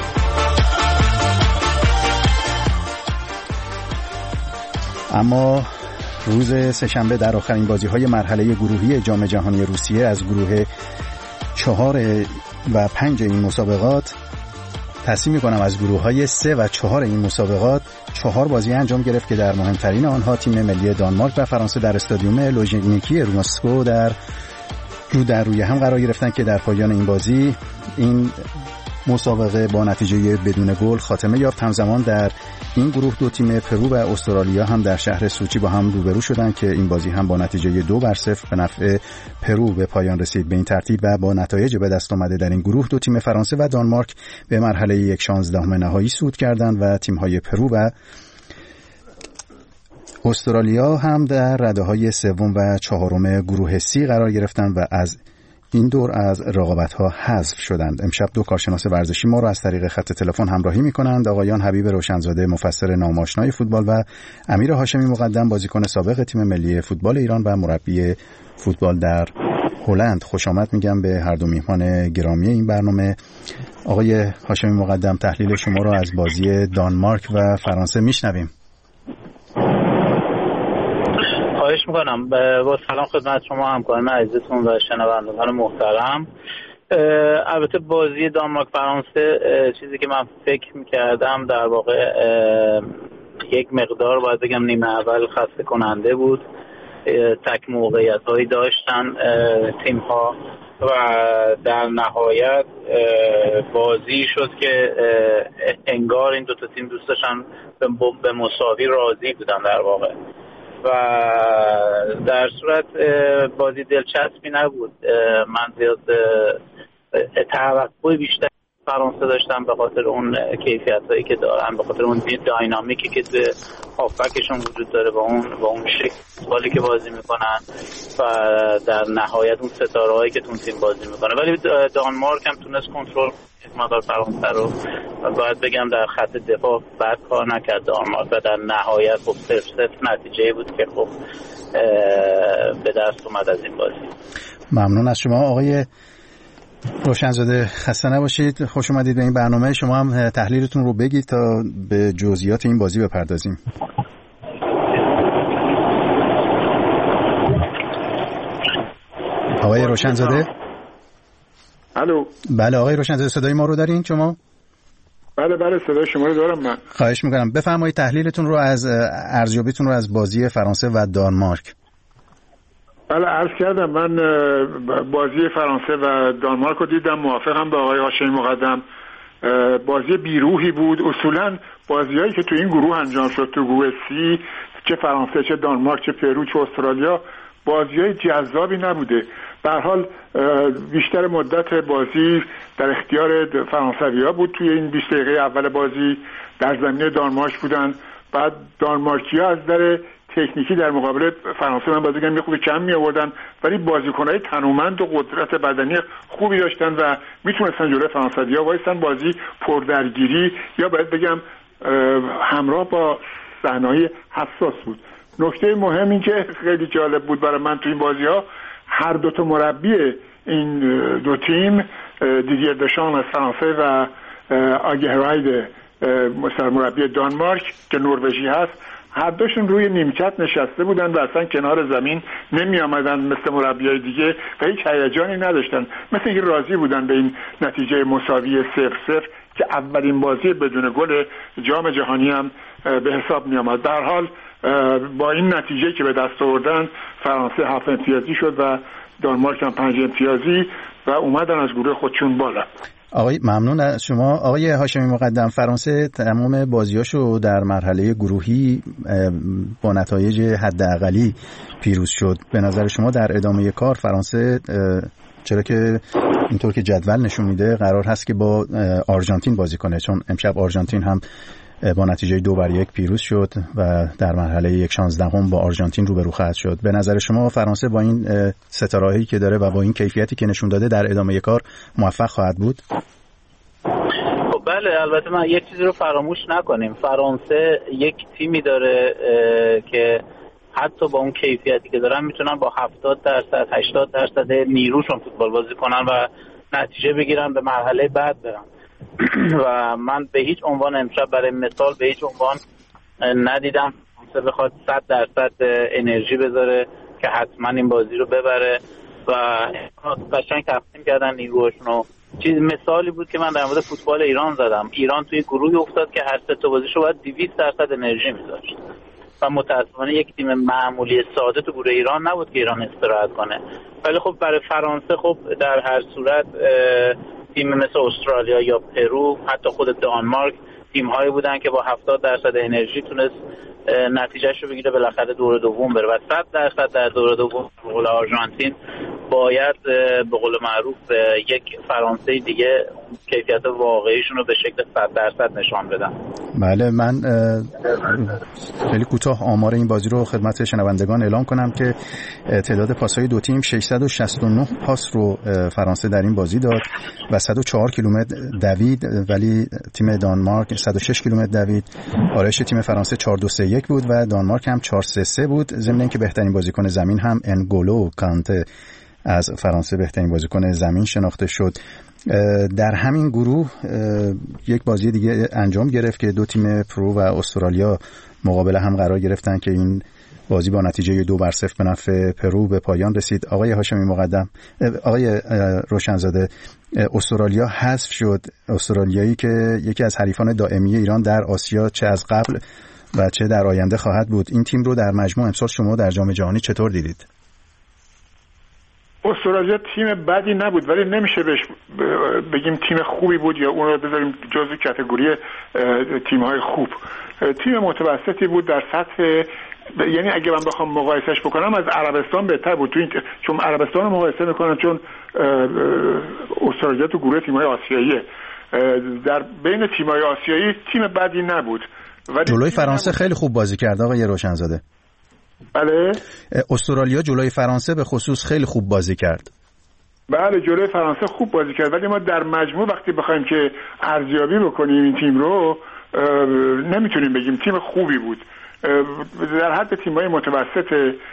اما روز سه‌شنبه در آخرین بازی‌های مرحله گروهی جام جهانی روسیه از گروه 4 و 5 این مسابقات تصمیم می‌کنم از گروه‌های 3 و 4 این مسابقات 4 بازی انجام گرفت که در مهمترین آنها تیم ملی دانمارک و فرانسه در استادیوم لوژنیکی مسکو در روی هم قرار گرفتن که در پایان این بازی این مسابقه با نتیجه بدون گل خاتمه یافت. همزمان در این گروه دو تیم پرو و استرالیا هم در شهر سوچی با هم روبرو شدند که این بازی هم با نتیجه 2-0 به نفع پرو به پایان رسید. به این ترتیب و با نتایج به دست آمده در این گروه دو تیم فرانسه و دانمارک به مرحله 1/16 نهایی صعود کردند و تیم‌های پرو و استرالیا هم در رده‌های سوم و چهارم گروه سی قرار گرفتند و از این دور از رقابت‌ها حذف شدند. امشب دو کارشناس ورزشی ما را از طریق خط تلفن همراهی می‌کنند. آقایان حبیب روشنزاده، مفسر ناماشنای فوتبال، و امیر هاشمی مقدم، بازیکن سابق تیم ملی فوتبال ایران و مربی فوتبال در هلند. خوش آمد میگم به هر دو میهمان گرامی این برنامه. آقای هاشمی مقدم، تحلیل شما را از بازی دانمارک و فرانسه میشنویم. خواهش میکنم. با سلام خدمت شما همکاران عزیزتون و شنوندگان محترم. البته بازی دانمارک فرانسه چیزی که من فکر میکردم در واقع یک مقدار باید بگم نیمه اول خسته کننده بود. تک موقعیت هایی داشتن تیم ها و در نهایت بازی شد که انگار این دوتا تیم دوست داشتن به مساوی راضی بودن در واقع و در صورت بازی دلچسبی نبود. من زیاد توقع بیشتر فرانسه داشتم به خاطر اون کیفیتایی که دارن، به خاطر اون داینامیکی که تو هافبکشون وجود داره، با اون شکلی که بازی میکنن و در نهایت اون ستاره‌هایی که تون تیم بازی میکنه. ولی دانمارک هم تونست کنترل مدار فرانسه رو و باید بگم در خط دفاع بد کار نکرد دانمارک و در نهایت خب 0-0 نتیجه بود که خب به دست اومد از این بازی. ممنون از شما آقای روشنزاده، خسته نباشید، خوش اومدید به این برنامه. شما هم تحلیلتون رو بگید تا به جزئیات این بازی بپردازیم. آقای روشنزاده؟ الو. بله آقای روشنزاده، صدای ما رو دارین شما؟ بله صدای شما رو دارم من. خواهش میکنم بفرمایید تحلیلتون رو از ارزیابیتون رو از بازی فرانسه و دانمارک. بله عرض کردم، من بازی فرانسه و دانمارک رو دیدم، موافقم با آقای هاشمی مقدم. بازی بیروحی بود. اصولا بازیایی که تو این گروه انجام شد، تو گروه سی، چه فرانسه چه دانمارک چه پرو چه استرالیا، بازیای جذابی نبوده. به هر حال بیشتر مدت بازی در اختیار فرانسوی‌ها بود. توی این 20 دقیقه اول بازی در زمینه دانمارک بودن. بعد دانمارکی‌ها از در تکنیکی در مقابل فرانسه من بازیکن میخوبی کم می آوردن، ولی بازیکن‌های تنومند و قدرت بدنی خوبی داشتن و میتونستن جلوی فرانسوی‌ها وایسن. بازی پردرگیری یا باید بگم همراه با صحنه‌های حساس بود. نکته مهم این که خیلی جالب بود برای من تو این بازی‌ها، هر دو تا مربی این دو تیم، دیدیر دشان از فرانسه و آگهراید سرمربی دانمارک که نروژی هست، هر دوشون روی نیمکت نشسته بودن و اصلا کنار زمین نمی آمدن مثل مربیای دیگه و هیچ هیجانی نداشتن، مثل اینکه راضی بودن به این نتیجه مساوی 0-0 که اولین بازی بدون گل جام جهانی هم به حساب می آمد. در حال با این نتیجه که به دست آوردن، فرانسه 7 امتیازی شد و دانمارک هم 5 امتیازی و اومدن از گروه خودشون بالا. آقای ممنون از شما. آقای هاشمی مقدم، فرانسه تمام بازیاشو در مرحله گروهی با نتایج حداقلی پیروز شد. به نظر شما در ادامه کار فرانسه، چرا که اینطور که جدول نشون میده قرار هست که با آرژانتین بازی کنه، چون امشب آرژانتین هم با نتیجه 2-1 پیروز شد و در مرحله 1/16 با آرژانتین روبرو خواهد شد. به نظر شما فرانسه با این ستاره‌ای که داره و با این کیفیتی که نشون داده در ادامه کار موفق خواهد بود؟ بله، البته من یک چیزی رو فراموش نکنیم. فرانسه یک تیمی داره که حتی با اون کیفیتی که دارن میتونن با 70% 80% نیروشون فوتبال بازی کنن و نتیجه بگیرن، به مرحله بعد برن. و من به هیچ عنوان امشب برای مثال به هیچ عنوان ندیدم فرانسه بخواد 100% انرژی بذاره که حتما این بازی رو ببره و قشنگ تقسیم کردن نیروهاشون. چیز مثالی بود که من در مورد فوتبال ایران زدم. ایران توی گروهی افتاد که هر سه تا بازیشو باید 200% انرژی میذاشت و متاسفانه یک تیم معمولی ساده تو گروه ایران نبود که ایران استراحت کنه. ولی خب برای فرانسه خب در هر صورت تیم مثل استرالیا یا پرو، حتی خود دانمارک، تیم‌هایی بودن که با 70% انرژی تونست نتیجهش رو بگیره، بالاخره دور دوم بره و 100% در دور دوم به قول آرژانتین باید به قول معروف یک فرانسه دیگه کیفیت واقعیشون رو به شکل 100% نشان بدن. بله، من خیلی کوتاه آمار این بازی رو خدمت شنوندگان اعلام کنم که تعداد پاس‌های دو تیم 669 پاس رو فرانسه در این بازی داد و 104 کیلومتر دوید، ولی تیم دانمارک 106 کیلومتر دوید. آرایش تیم فرانسه 4-2-3-1 بود و دانمارک هم 4-3-3 بود. ضمن اینکه بهترین بازیکن زمین هم انگولو کانته از فرانسه بهترین بازیکن زمین شناخته شد. در همین گروه یک بازی دیگه انجام گرفت که دو تیم پرو و استرالیا مقابل هم قرار گرفتن که این بازی با نتیجه 2-0 به نفع پرو به پایان رسید. آقای هاشمی مقدم، آقای روشنزاده، استرالیا حذف شد. استرالیایی که یکی از حریفان دائمی ایران در آسیا چه از قبل و چه در آینده خواهد بود. این تیم رو در مجموع امسال شما در جام جهانی چطور دیدید؟ استرالیا تیم بدی نبود، ولی نمیشه بهش بگیم تیم خوبی بود یا اون رو بذاریم جزو کاتگوری تیم‌های خوب. تیم متوسطی بود در سطح، یعنی اگه من بخوام مقایسهش بکنم از عربستان بهتر بود، چون عربستان رو مقایسه میکنم چون استرالیا تو گروه تیم‌های آسیاییه. در بین تیم‌های آسیایی تیم بدی نبود. جلوی فرانسه خیلی خوب بازی کرد آقای روشنزاده. بله، استرالیا جلوی فرانسه به خصوص خیلی خوب بازی کرد. بله، جلوی فرانسه خوب بازی کرد، ولی ما در مجموع وقتی بخوایم که ارزیابی بکنیم این تیم رو نمیتونیم بگیم تیم خوبی بود. در حد تیم‌های متوسط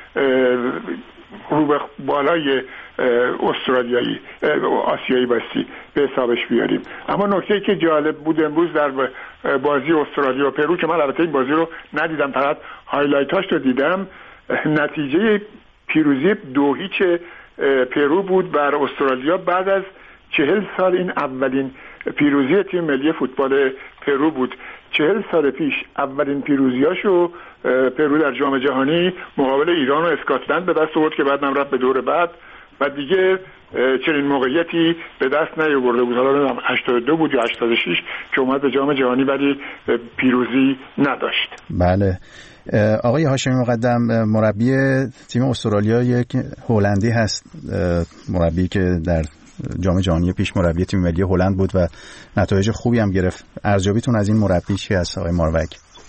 رو به بالای استرالیایی آسیایی باستی به حسابش بیاریم. اما نکته‌ای که جالب بود امروز در بازی استرالیا و پرو که من البته این بازی رو ندیدم، فقط هایلایتاش رو دیدم، نتیجه پیروزی 2-0 پرو بود بر استرالیا. بعد از 40 سال این اولین پیروزی تیم ملی فوتبال پرو بود. 40 سال پیش اولین پیروزیاشو پرو در جام جهانی مقابل ایران و اسکاتلند به دست آورد که بعدم رفت به دور بعد و دیگه چنین موقعیتی به دست نیاورده بود. حالا 82 بود یا 86 که اومد به جام جهانی ولی پیروزی نداشت. بله، آقای هاشمی مقدم، مربی تیم استرالیا یک هلندی هست، مربی که در جام جهانی پیش مربی تیم ملی هلند بود و نتایج خوبی هم گرفت. ارزیابیتون از این مربی چی هست آقای ماروک؟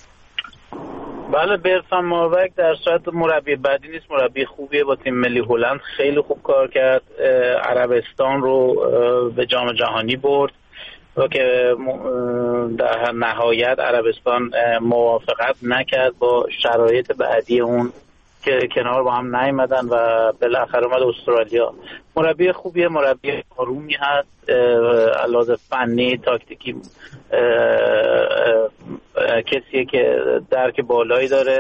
بله، برتان ماروک در صورت مربی بدی نیست، مربی خوبیه. با تیم ملی هلند خیلی خوب کار کرد، عربستان رو به جام جهانی برد و که در نهایت عربستان موافقت نکرد با شرایط بعدی اون که کنار با هم نیومدن و بالاخره اومد استرالیا. مربی خوبیه، مربی آرومی هست، علاوه فنی تاکتیکی کسیه که درک بالایی داره.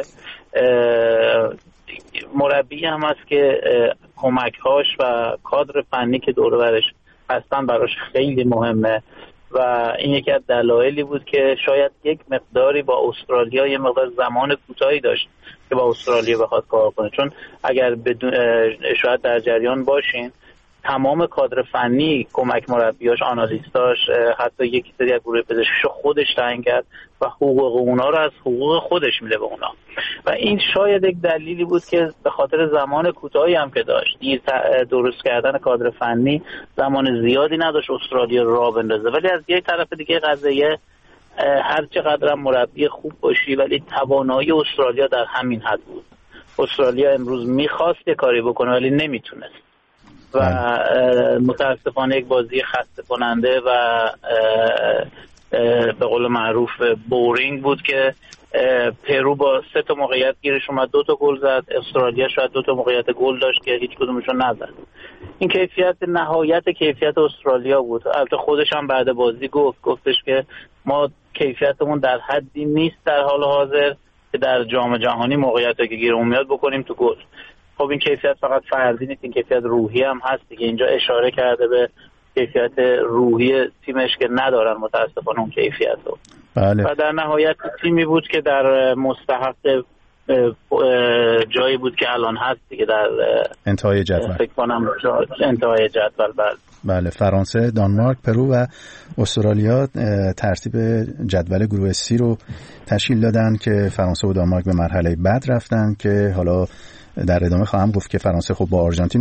مربی هم هست که کمک‌هاش و کادر فنی که دور و برش هستن براش خیلی مهمه و این یکی از دلایلی بود که شاید یک مقداری با استرالیا یه مقدار زمان کوتاهی داشت که با استرالیا بخواد کار کنه، چون اگر شاید در جریان باشین تمام کادر فنی، کمک مربیاش، آنالیستاش، حتی یک سری از گروه پزشکیشو خودش تعیین کرد و حقوق اونا رو از حقوق خودش میده به اونا و این شاید یک دلیلی بود که به خاطر زمان کوتاهی هم که داشت درست کردن کادر فنی زمان زیادی نداشت استرالیا را بندازه. ولی از یک طرف دیگه قضیه هر چقدر مربی خوب باشی ولی توانایی استرالیا در همین حد بود. استرالیا امروز میخواست یه کاری بکنه ولی نمیتونست و متاسفانه یک بازی خسته کننده و به قول معروف بورینگ بود که پرو با 3 موقعیت گیرش اومد، 2 گل زد. استرالیا شاید 2 موقعیت گل داشت که هیچ کدومشون نزد. این کیفیت نهایت کیفیت استرالیا بود. البته خودش هم بعد بازی گفتش که ما کیفیتمون در حدی نیست در حال حاضر که در جام جهانی موقعیتی که گیرمون میاد بکنیم تو گل. خب این کیفیت فقط فردی نیست، این کیفیت روحی هم هست دیگه. اینجا اشاره کرده به کیفیت روحی تیمش که ندارن متاسفانه اون کیفیت رو. بله. و در نهایت تیمی بود که در مستحق جایی بود که الان هست دیگه، در انتهای جدول فکر کنم انتهای جدول. بله فرانسه، دانمارک، پرو و استرالیا ترتیب جدول گروه C رو تشکیل دادن که فرانسه و دانمارک به مرحله بعد رفتن که حالا در ادامه خواهم گفت که فرانسه خب با آرژانتین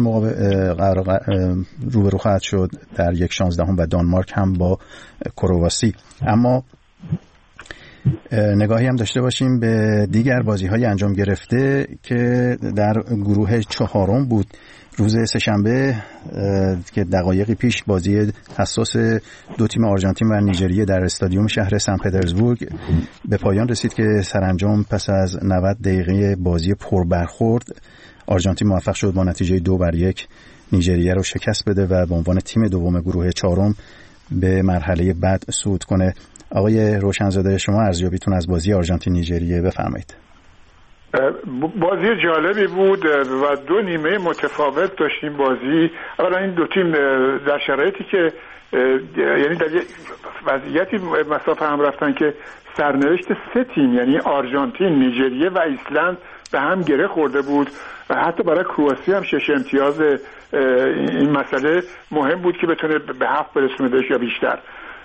روبرو خواهد شد در 1/16 و دانمارک هم با کرواسی. اما نگاهی هم داشته باشیم به دیگر بازی‌های انجام گرفته که در گروه 4 بود. روز سه‌شنبه که دقایقی پیش بازی حساس 2 تیم آرژانتین و نیجریه در استادیوم شهر سن پترزبورگ به پایان رسید که سرانجام پس از 90 دقیقه بازی پربرخورد آرژانتین موفق شد با نتیجه 2-1 نیجریه رو شکست بده و به عنوان تیم دوم گروه 4 به مرحله بعد صعود کنه. آقای روشنزاده شما ارزیابیتون از بازی آرژانتین نیجریه بفرمایید. بازی جالبی بود و 2 نیمه متفاوت داشتیم بازی. اولا این 2 تیم در شرایطی که یعنی در وضعیتی مسافه هم رفتن که سرنوشت 3 تیم یعنی آرژانتین، نیجریه و ایسلند به هم گره خورده بود و حتی برای کرواسی هم 6 امتیاز این مسئله مهم بود که بتونه به 7 برسوندهش یا بیشتر.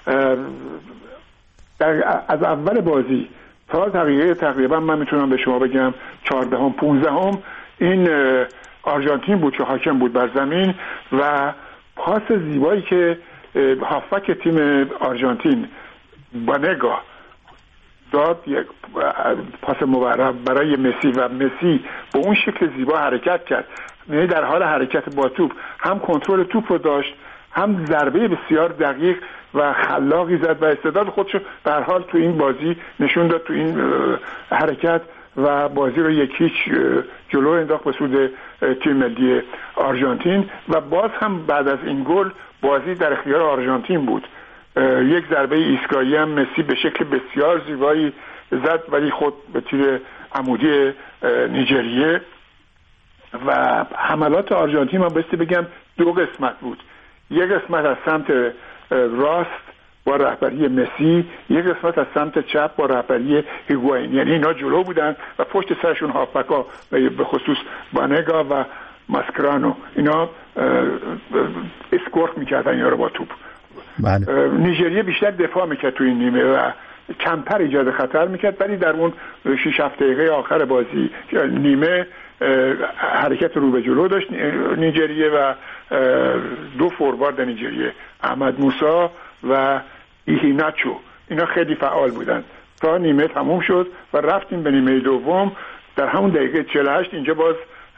از اول بازی تا دقیقه تقریبا من میتونم به شما بگم 14 15 این آرژانتین بود که حاکم بود بر زمین و پاس زیبایی که هافبک تیم آرژانتین بانگا داد، یک پاس مبارک برای مسی و مسی با اون شکل زیبا حرکت کرد، یعنی در حال حرکت با توپ هم کنترل توپ رو داشت هم ضربه بسیار دقیق و خلاقی زد و استعداد خودش رو به هر حال تو این بازی نشون داد، تو این حرکت و بازی رو 1-0 جلو انداخت به سود تیم ملی آرژانتین و باز هم بعد از این گل بازی در اختیار آرژانتین بود. یک ضربه ایستگاهی هم مسی به شکل بسیار زیبایی زد ولی خود به تیر عمودی نیجریه و حملات آرژانتین من بایستی بگم 2 قسمت بود. یک قسمت از سمت راست با رهبری مسی، یک قسمت از سمت چپ با رهبری هیگواین، یعنی اینا جلو بودن و پشت سرشون هافبکا به خصوص بانگا و ماسکرانو اینا اسکورت میکردن اینا رو با توپ. بله. نیجریه بیشتر دفاع میکرد تو این نیمه و کمتر ایجاد خطر میکرد ولی در اون 6-7 دقیقه آخر بازی نیمه حرکت رو به جلو داشت نیجریه و 2 فوروارد نیجریه احمد موسی و ایهیناچو اینا خیلی فعال بودن تا نیمه تموم شد و رفتیم به نیمه دوم. در همون دقیقه 48 اینجا باز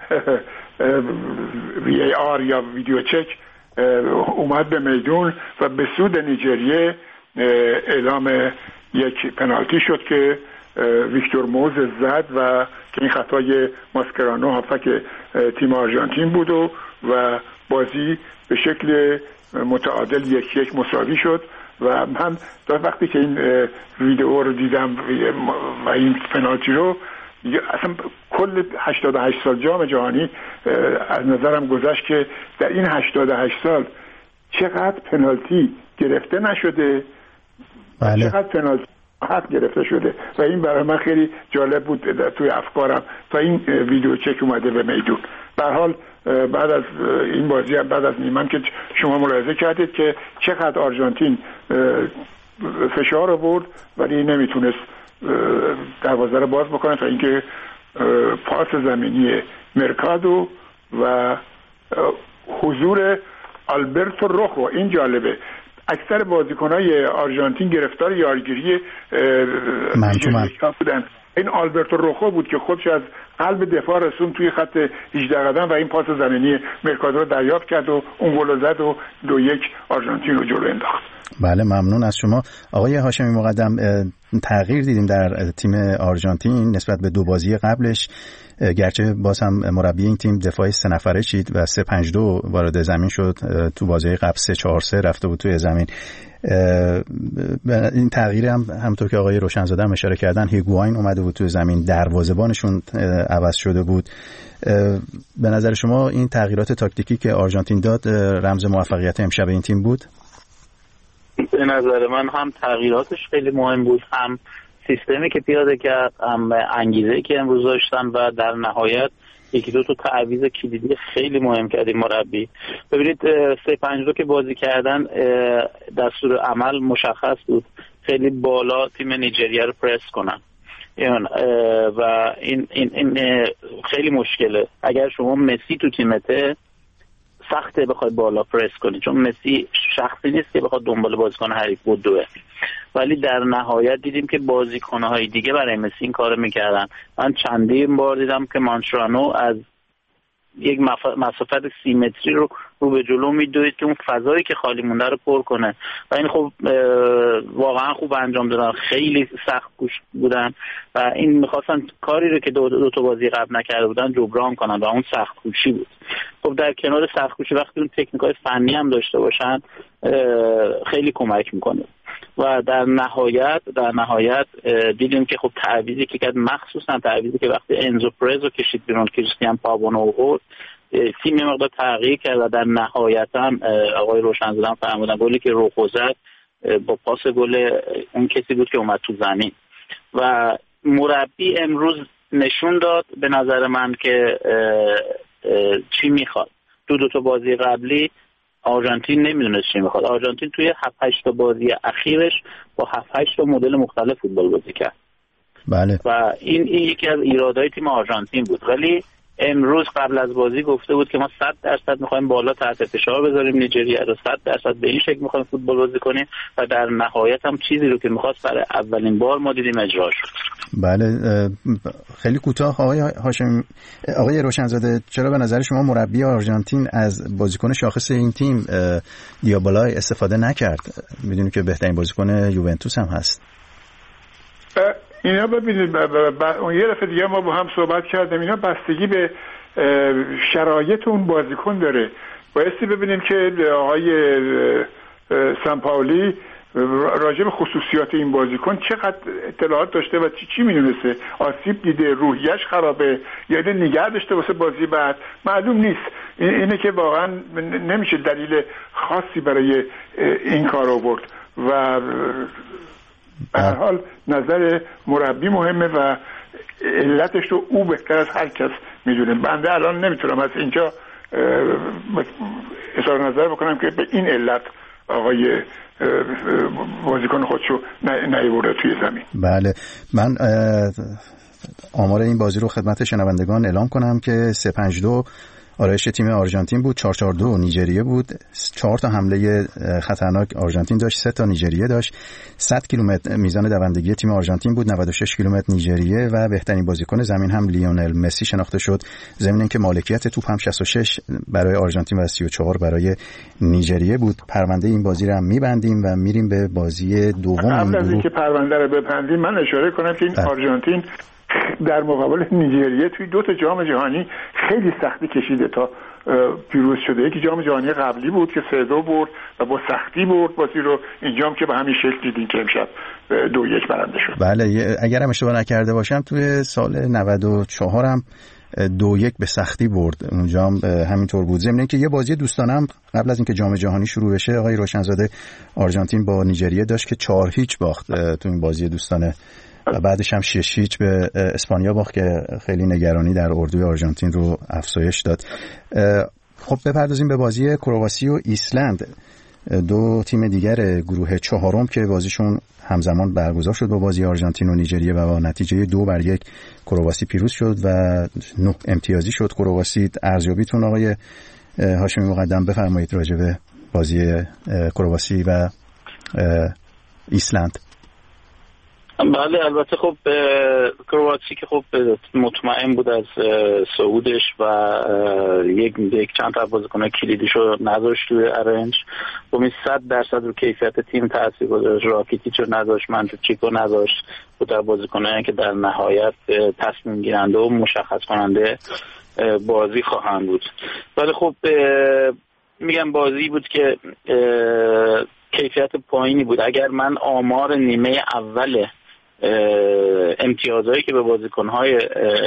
VAR یا ویدیو چک اومد به میدون و به سود نیجریه اعلام یک پنالتی شد که ویکتور موزز زد و که این خطای ماسکرانو هافک تیم آرژانتین بود و بازی به شکل متعادل 1-1 مساوی شد و من تا وقتی که این ویدیو رو دیدم و این پنالتی رو اصلا کل 88 سال جام جهانی از نظرم گذشت که در این 88 سال چقدر پنالتی گرفته نشده. بله. چقدر پنالتی حق گرفته شده و این برای من خیلی جالب بود توی افکارم تا این ویدیو چک اومده به میدون. به هر حال بعد از این بازی بعد از نیمه که شما ملاحظه کردید که چقدر آرژانتین فشار آورد ولی نمیتونست دروازه رو باز بکنه تا اینکه پاس زمینی مرکادو و حضور آلبرتو روخو، این جالبه، اکثر بازیکن‌های آرژانتین گرفتار یارگیری نیجریه بودن. این آلبرتو روخو بود که خودش از قلب دفاع رسون توی خط 18 قدم و این پاس زمینی مرکادو رو دریافت کرد و اون گل زد و 2-1 آرژانتین رو جلو انداخت. بله ممنون از شما آقای هاشمی مقدم. تغییر دیدیم در تیم آرژانتین نسبت به 2 بازی قبلش، گرچه باز هم مربی این تیم دفاعی 3 نفره چید و 3-5-2 وارد زمین شد. تو بازی قبل 3-4-3 رفته بود توی زمین. این تغییر هم همونطور که آقای روشنزاده هم اشاره کردن، هیگواین اومده بود توی زمین، دروازه‌بانشون عوض شده بود. به نظر شما این تغییرات تاکتیکی که آرژانتین داد رمز موفقیت امشب این تیم بود؟ به نظر من هم تغییراتش خیلی مهم بود، هم سیستمی که پیاده کرد، هم انگیزه‌ای که امروز داشتن و در نهایت یکی دو تا تعویض کلیدی خیلی مهم کرد مربی. ببینید 3-5-2 که بازی کردن دستور عمل مشخص بود، خیلی بالا تیم نیجریه رو پرس کنن و این خیلی مشکله. اگر شما مسی تو تیمته سخته بخوای بالا پرس کنی، چون مسی شخصی نیست که بخواد دنبال بازیکن حریف بدوه، ولی در نهایت دیدیم که بازیکن‌های دیگه برای مسی این کارو میکردن. من چندین بار دیدم که مانچرانو از یک مسافت 30 متری رو به جلو میدوید که اون فضایی که خالی مونده رو پر کنه و این خب واقعا خوب انجام دادن، خیلی سخت کوش بودن و این میخواستن کاری رو که دو تا بازی قبل نکرده بودن جبران کنن و اون سخت کوشی بود. خب در کنار سخت کوشی وقتی اون تکنیک‌های فنی هم داشته باشن خیلی کمک میکنه و در نهایت دیدیم که خب تعویضی که کرد، مخصوصا تعویضی که وقتی انزو پرزو کشید بیرون، کریستیان پاوانو آورد، تیم یه مقدار تغییر کرد و در نهایت هم آقای روشنزاده فرمودن گلی که روخو زد با پاس گل اون کسی بود که اومد تو زمین و مربی امروز نشون داد به نظر من که چی میخواد. دو تا بازی قبلی آرژانتین نمیدونست چی میخواد. آرژانتین توی 7-8 تا بازی اخیرش با 7-8 تا مدل مختلف فوتبال بازی کرد. بله. و این یکی از ایرادهای تیم آرژانتین بود، ولی امروز قبل از بازی گفته بود که ما 100% میخوایم بالا تحت فشار بذاریم نیجریه رو، 100% به این شکل میخوایم فوتبال بازی کنیم و در نهایت هم چیزی رو که میخواست برای اولین بار ما دیدیم اجرا شد. بله. خیلی کوتاه آقای هاشمی، آقای روشنزاده، چرا به نظر شما مربی آرژانتین از بازیکن شاخص این تیم دیابالا استفاده نکرد؟ میدونی که بهترین بازیکن یوونتوس هم هست. اینا ببینید اون یه دفعه دیگه ما با هم صحبت کردیم، اینا بستگی به شرایط اون بازیکن داره. بایستی ببینیم که آقای سامپائولی راجع به خصوصیات این بازیکن چقدر اطلاعات داشته و چی میدونسته، آسیب دیده، روحیش خرابه یا نگه داشته واسه بازی بعد، معلوم نیست. اینه که واقعا نمیشه دلیل خاصی برای این کار آورد و به هر حال نظر مربی مهمه و علتش رو او بهتر از هر کس میدونه. بنده الان نمیتونم از اینجا اظهار نظر بکنم که به این علت آقای بازیکن خودشو نیاورده توی زمین. بله، من آمار این بازی رو خدمت شنوندگان اعلام کنم که 3-5-2 آرایش تیم آرژانتین بود، 4-4-2 نیجریه بود، 4 تا حمله خطرناک آرژانتین داشت، 3 تا نیجریه داشت. 100 کیلومتر میزان دوندگی تیم آرژانتین بود، 96 کیلومتر نیجریه و بهترین بازیکن زمین هم لیونل مسی شناخته شد. ضمن اینکه مالکیت توپ هم 66 برای آرژانتین و 34 برای نیجریه بود. پرونده این بازی رو هم میبندیم و میریم به بازی دوم. قبل از اینکه پرونده رو ببندیم من اشاره کنم که این آرژانتین در مقابل نیجریه توی 2 تا جام جهانی خیلی سختی کشیده تا پیروز شده. یکی جام جهانی قبلی بود که 3-2 برد و با سختی برد بازی رو، این جام که به همین شکل دیدین که امشب 2-1 برنده شد. بله، اگرم اشتباه نکرده باشم توی سال 94 هم 2-1 به سختی برد، اونجا هم همینطور بود. ضمن اینکه یه بازی دوستانه هم قبل از اینکه جام جهانی شروع بشه آقای روشنزاده آرژانتین با نیجریه داشت که 4-0 باخت تو این بازی دوستانه و بعدش هم 6-0 به اسپانیا باخت که خیلی نگرانی در اردوی آرژانتین رو افزایش داد. خب بپردازیم به بازی کرواسی و ایسلند، 2 تیم دیگر گروه 4 که بازیشون همزمان برگزار شد با بازی آرژانتین و نیجریه و با نتیجه 2-1 کرواسی پیروز شد و 9 امتیازی شد کرواسی. ارزیابیتون آقای هاشمی مقدم بفرمایید راجع به بازی کرواسی و ایسلند. بله البته خب کرواسی که خب مطمئن بود از صعودش و یک چند تا بازیکن کلیدیشو نذاشت توی ارنج. خب 100% رو کیفیت تیم تاثیر گذاشت. راکیتیچو نذاشت، مانچوچیکو نذاشت. بود بازیکنایی که در نهایت تصمیم گیرنده و مشخص کننده بازی خواهند بود. ولی خب میگم بازی بود که کیفیت پایینی بود. اگر من آمار نیمه اول امتیازهایی که به بازیکن‌های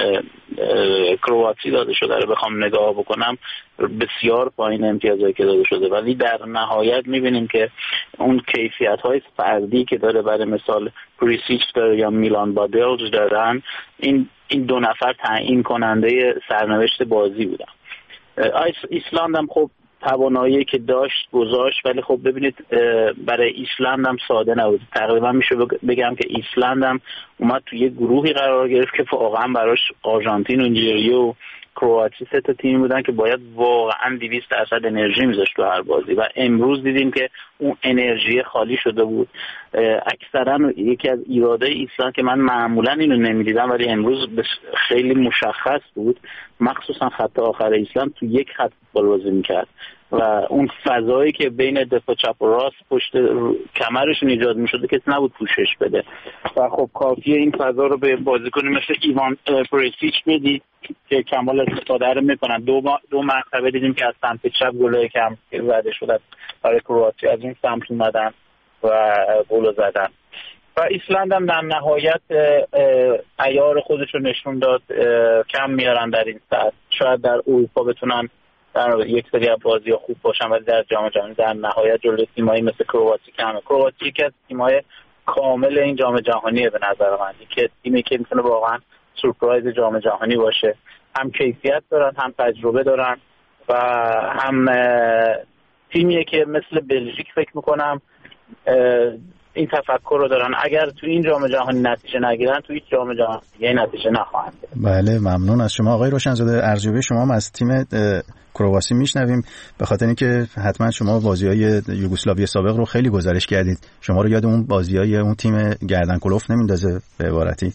کرواسی داده شده رو بخوام نگاه بکنم، بسیار پایین امتیازهایی که داده شده، ولی در نهایت می‌بینیم که اون کیفیت‌های فردی که داره، برای مثال پریسیچ داره یا میلان بادلج دارن، این دو نفر تعیین کننده سرنوشت بازی بودن. ایسلند هم خب توانایی که داشت گذاشت، ولی خب ببینید برای ایسلند هم ساده نبود. تقریبا میشه بگم که ایسلند هم اومد توی یه گروهی قرار گرفت که واقعا براش آرژانتین و نیجریه و کرواسی سه تا تیمی بودن که باید واقعا 200% انرژی میذاشت تو هر بازی و امروز دیدیم که اون انرژی خالی شده بود. اکثرا یکی از ایرادای ایسلند که من معمولا اینو نمیدیدم ولی امروز خیلی مشخص بود، مخصوصا خط آخر ایسلند تو یک خط فوتبال بازی میکرد و اون فضایی که بین دفاع چپ و راست پشت کمرشون ایجاد میشده کسی نبود پوشش بده و خب کافیه این فضا رو به بازیکنی مثل ایوان پریسیچ بدید که کمال استفاده رو میکنن. دو مرتبه دیدیم که از سمت چپ گلای کم زده شد برای کرواسی، از این سمت اومدن و گل زدن و ایسلند هم در نهایت عیار خودش رو نشون داد. کم میارن در این سطح، شاید در اروپا بتونن در یک سری از بازی‌ها خوب باشن ولی در جام جهانی در نهایت جلوی تیمایی مثل کرواسی کمه. کرواسی یکی از تیم‌های کامل این جام جهانیه به نظر من، که تیمی که میتونه واقعا سورپرایز جام جهانی باشه. هم کیفیت دارن، هم تجربه دارن و هم تیمیه که مثل بلژیک فکر میکنم این تفکر رو دارن، اگر تو این جام جهانی نتیجه نگیرن تو هیچ جام جهانی دیگه نتیجه نخواهند گرفت. بله ممنون از شما آقای روشنزاده. ارزیابی شما هم از تیم کرواسی میشنویم، به خاطر اینکه حتما شما بازی‌های یوگسلاوی سابق رو خیلی گزارش کردید. شما رو یاد اون بازی‌های اون تیم گردن کلفت نمیندازه به عبارتی؟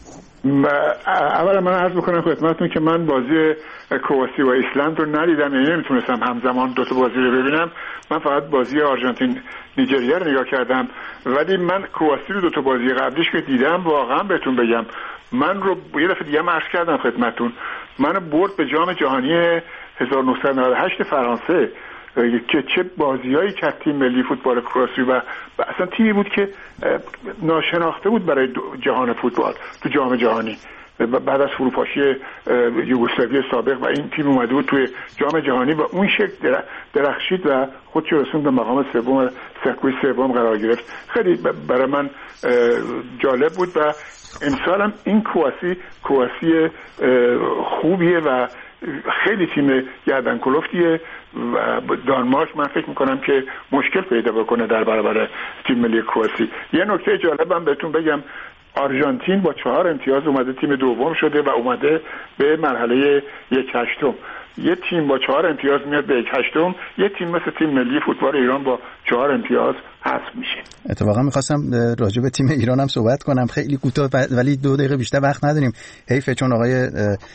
اولا من عرض بکنم خدمتتون که من بازی کرواسی و ایسلند رو ندیدم، یعنی نمیتونستم همزمان دو تا بازی رو ببینم. من فقط بازی آرژانتین نیجریه رو نگاه کردم، ولی من کرواسی رو دو تا بازی قبلیش که دیدم واقعا بهتون بگم من رو یه دفعه دیگه عرض کردم خدمتتون، منو برد به جام جهانی 1998 فرانسه که چه بازیایی که تیم ملی فوتبال کرواسی و اصلا تیمی بود که ناشناخته بود برای جهان فوتبال تو جام جهانی بعد از فروپاشی یوگسلاوی سابق و این تیم اومده بود توی جام جهانی و اون شکل درخشید و خودش رسوند به مقام سوم، سرکوی سوم قرار گرفت. خیلی برای من جالب بود و امسال هم این کرواسی خوبیه و خیلی تیم گردن کلفتیه و دانمارک من فکر میکنم که مشکل پیدا بکنه در برابر تیم ملی کرواسی. یه نکته جالبم بهتون بگم، آرژانتین با 4 امتیاز اومده تیم دوم شده و اومده به مرحله 1/8. یه تیم با 4 امتیاز میاد به 1/8، یه تیم مثل تیم ملی فوتبال ایران با 4 امتیاز حذف میشه. اتفاقا میخواستم راجع به تیم ایران هم صحبت کنم، خیلی کوتاه ولی 2 دقیقه بیشتر وقت نداریم. حیفه، چون آقای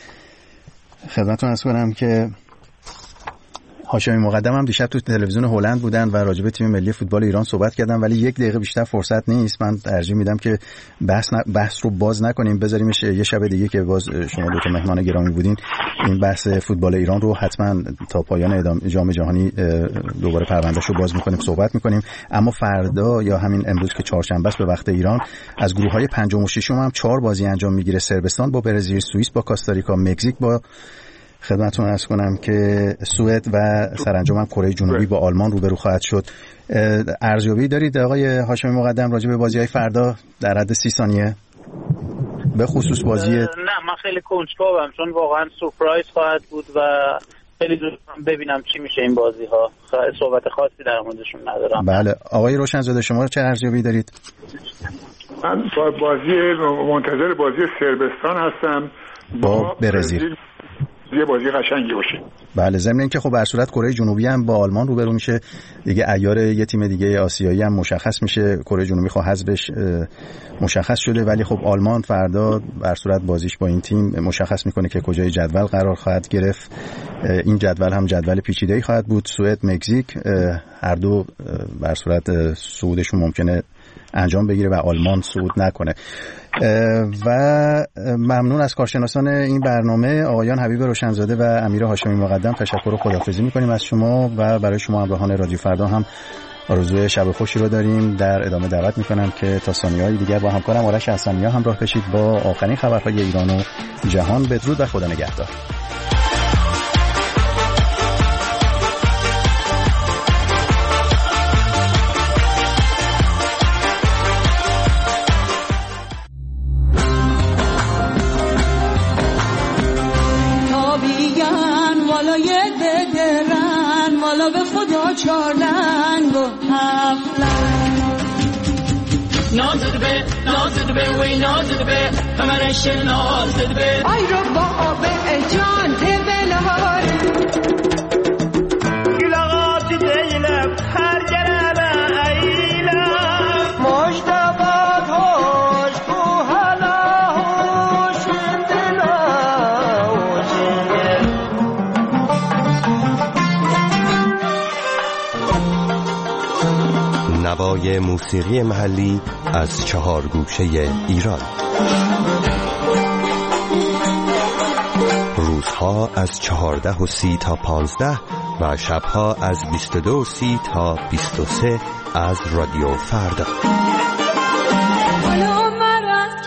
خدمتتون عرض کنم که هاشمی مقدم هم دیشب تو تلویزیون هلند بودن و راجع به تیم ملی فوتبال ایران صحبت کردن، ولی 1 دقیقه بیشتر فرصت نیست. من ترجیح میدم که بحث رو باز نکنیم، بذاریمش یه شب دیگه که باز شما دو تا مهمان گرامی بودین. این بحث فوتبال ایران رو حتما تا پایان جام جهانی دوباره پروندهش رو باز میکنیم، صحبت میکنیم. اما فردا یا همین امروز که چهارشنبه است به وقت ایران، از گروه‌های 5 و 6 هم 4 بازی انجام میگیره. صربستان با برزیل، سوئیس با کاستاریکا، مکزیک با خدمتتون عرض کنم که سوئد و سرانجام هم کره جنوبی با آلمان روبرو خواهد شد. ارزیابی دارید آقای هاشمی مقدم راجع به بازی‌های فردا در حد 30 ثانیه؟ به خصوص بازی نه من خیلی کنجکاوم چون واقعا سورپرایز خواهد بود و خیلی دوست ببینم چی میشه این بازی‌ها. صحبت خاصی در موردشون ندارم. بله آقای روشنزاده شما چه ارزیابی دارید؟ من با بازی منتظر بازی صربستان هستم با برزیل. یه بازی قشنگی باشه. بله، ضمن اینکه خب به هر صورت کره جنوبی هم با آلمان روبرو میشه دیگه، عیار یه تیم دیگه آسیایی هم مشخص میشه، کره جنوبی خب حذفش مشخص شده، ولی خب آلمان فردا به هر صورت بازیش با این تیم مشخص میکنه که کجای جدول قرار خواهد گرفت. این جدول هم جدول پیچیده‌ای خواهد بود. سوئد، مکزیک هر دو به هر صورت صعودشون ممکنه انجام بگیره و آلمان صعود نکنه. و ممنون از کارشناسان این برنامه آقایان حبیب روشنزاده و امیر هاشمی مقدم. تشکر و خداحافظی می‌کنیم از شما و برای شما همراهان رادیو فردا هم آرزوی شب خوشی رو داریم. در ادامه دعوت می‌کنم که تا ثانیه‌های دیگر با همکارم آرش حسنی‌ها همراه بشید با آخرین خبرهای ایران و جهان. بدرود و خدا نگهدار. به خدا چارلنگ و هفتلنگ نازد به وی نازد به همرش نازد به آی رو با آب جان تبلار گلاغات دیلم هر گرم ایلم مجدبات هاش کو حالا هاش نوای موسیقی محلی از 4 گوشه ایران. روزها از 14:30 تا 15 و شبها از 22:30 تا 23 از رادیو فردا. حالا مرا از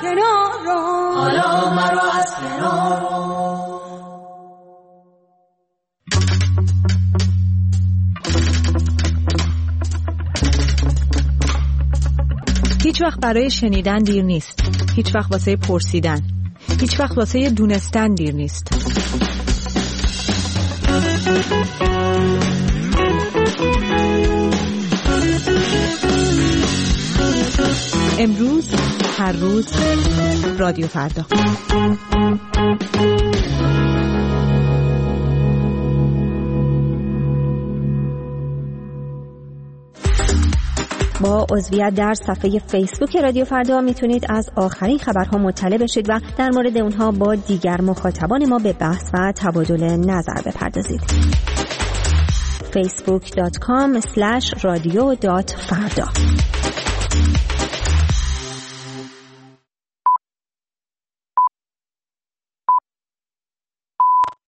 کنار هیچ وقت برای شنیدن دیر نیست. هیچ وقت واسه پرسیدن. هیچ وقت واسه دونستن دیر نیست. امروز، هر روز، رادیو فردا. با عضویت در صفحه فیسبوک رادیو فردا میتونید از آخرین خبرها مطلع بشید و در مورد اونها با دیگر مخاطبان ما به بحث و تبادل نظر بپردازید. facebook.com/radio.farda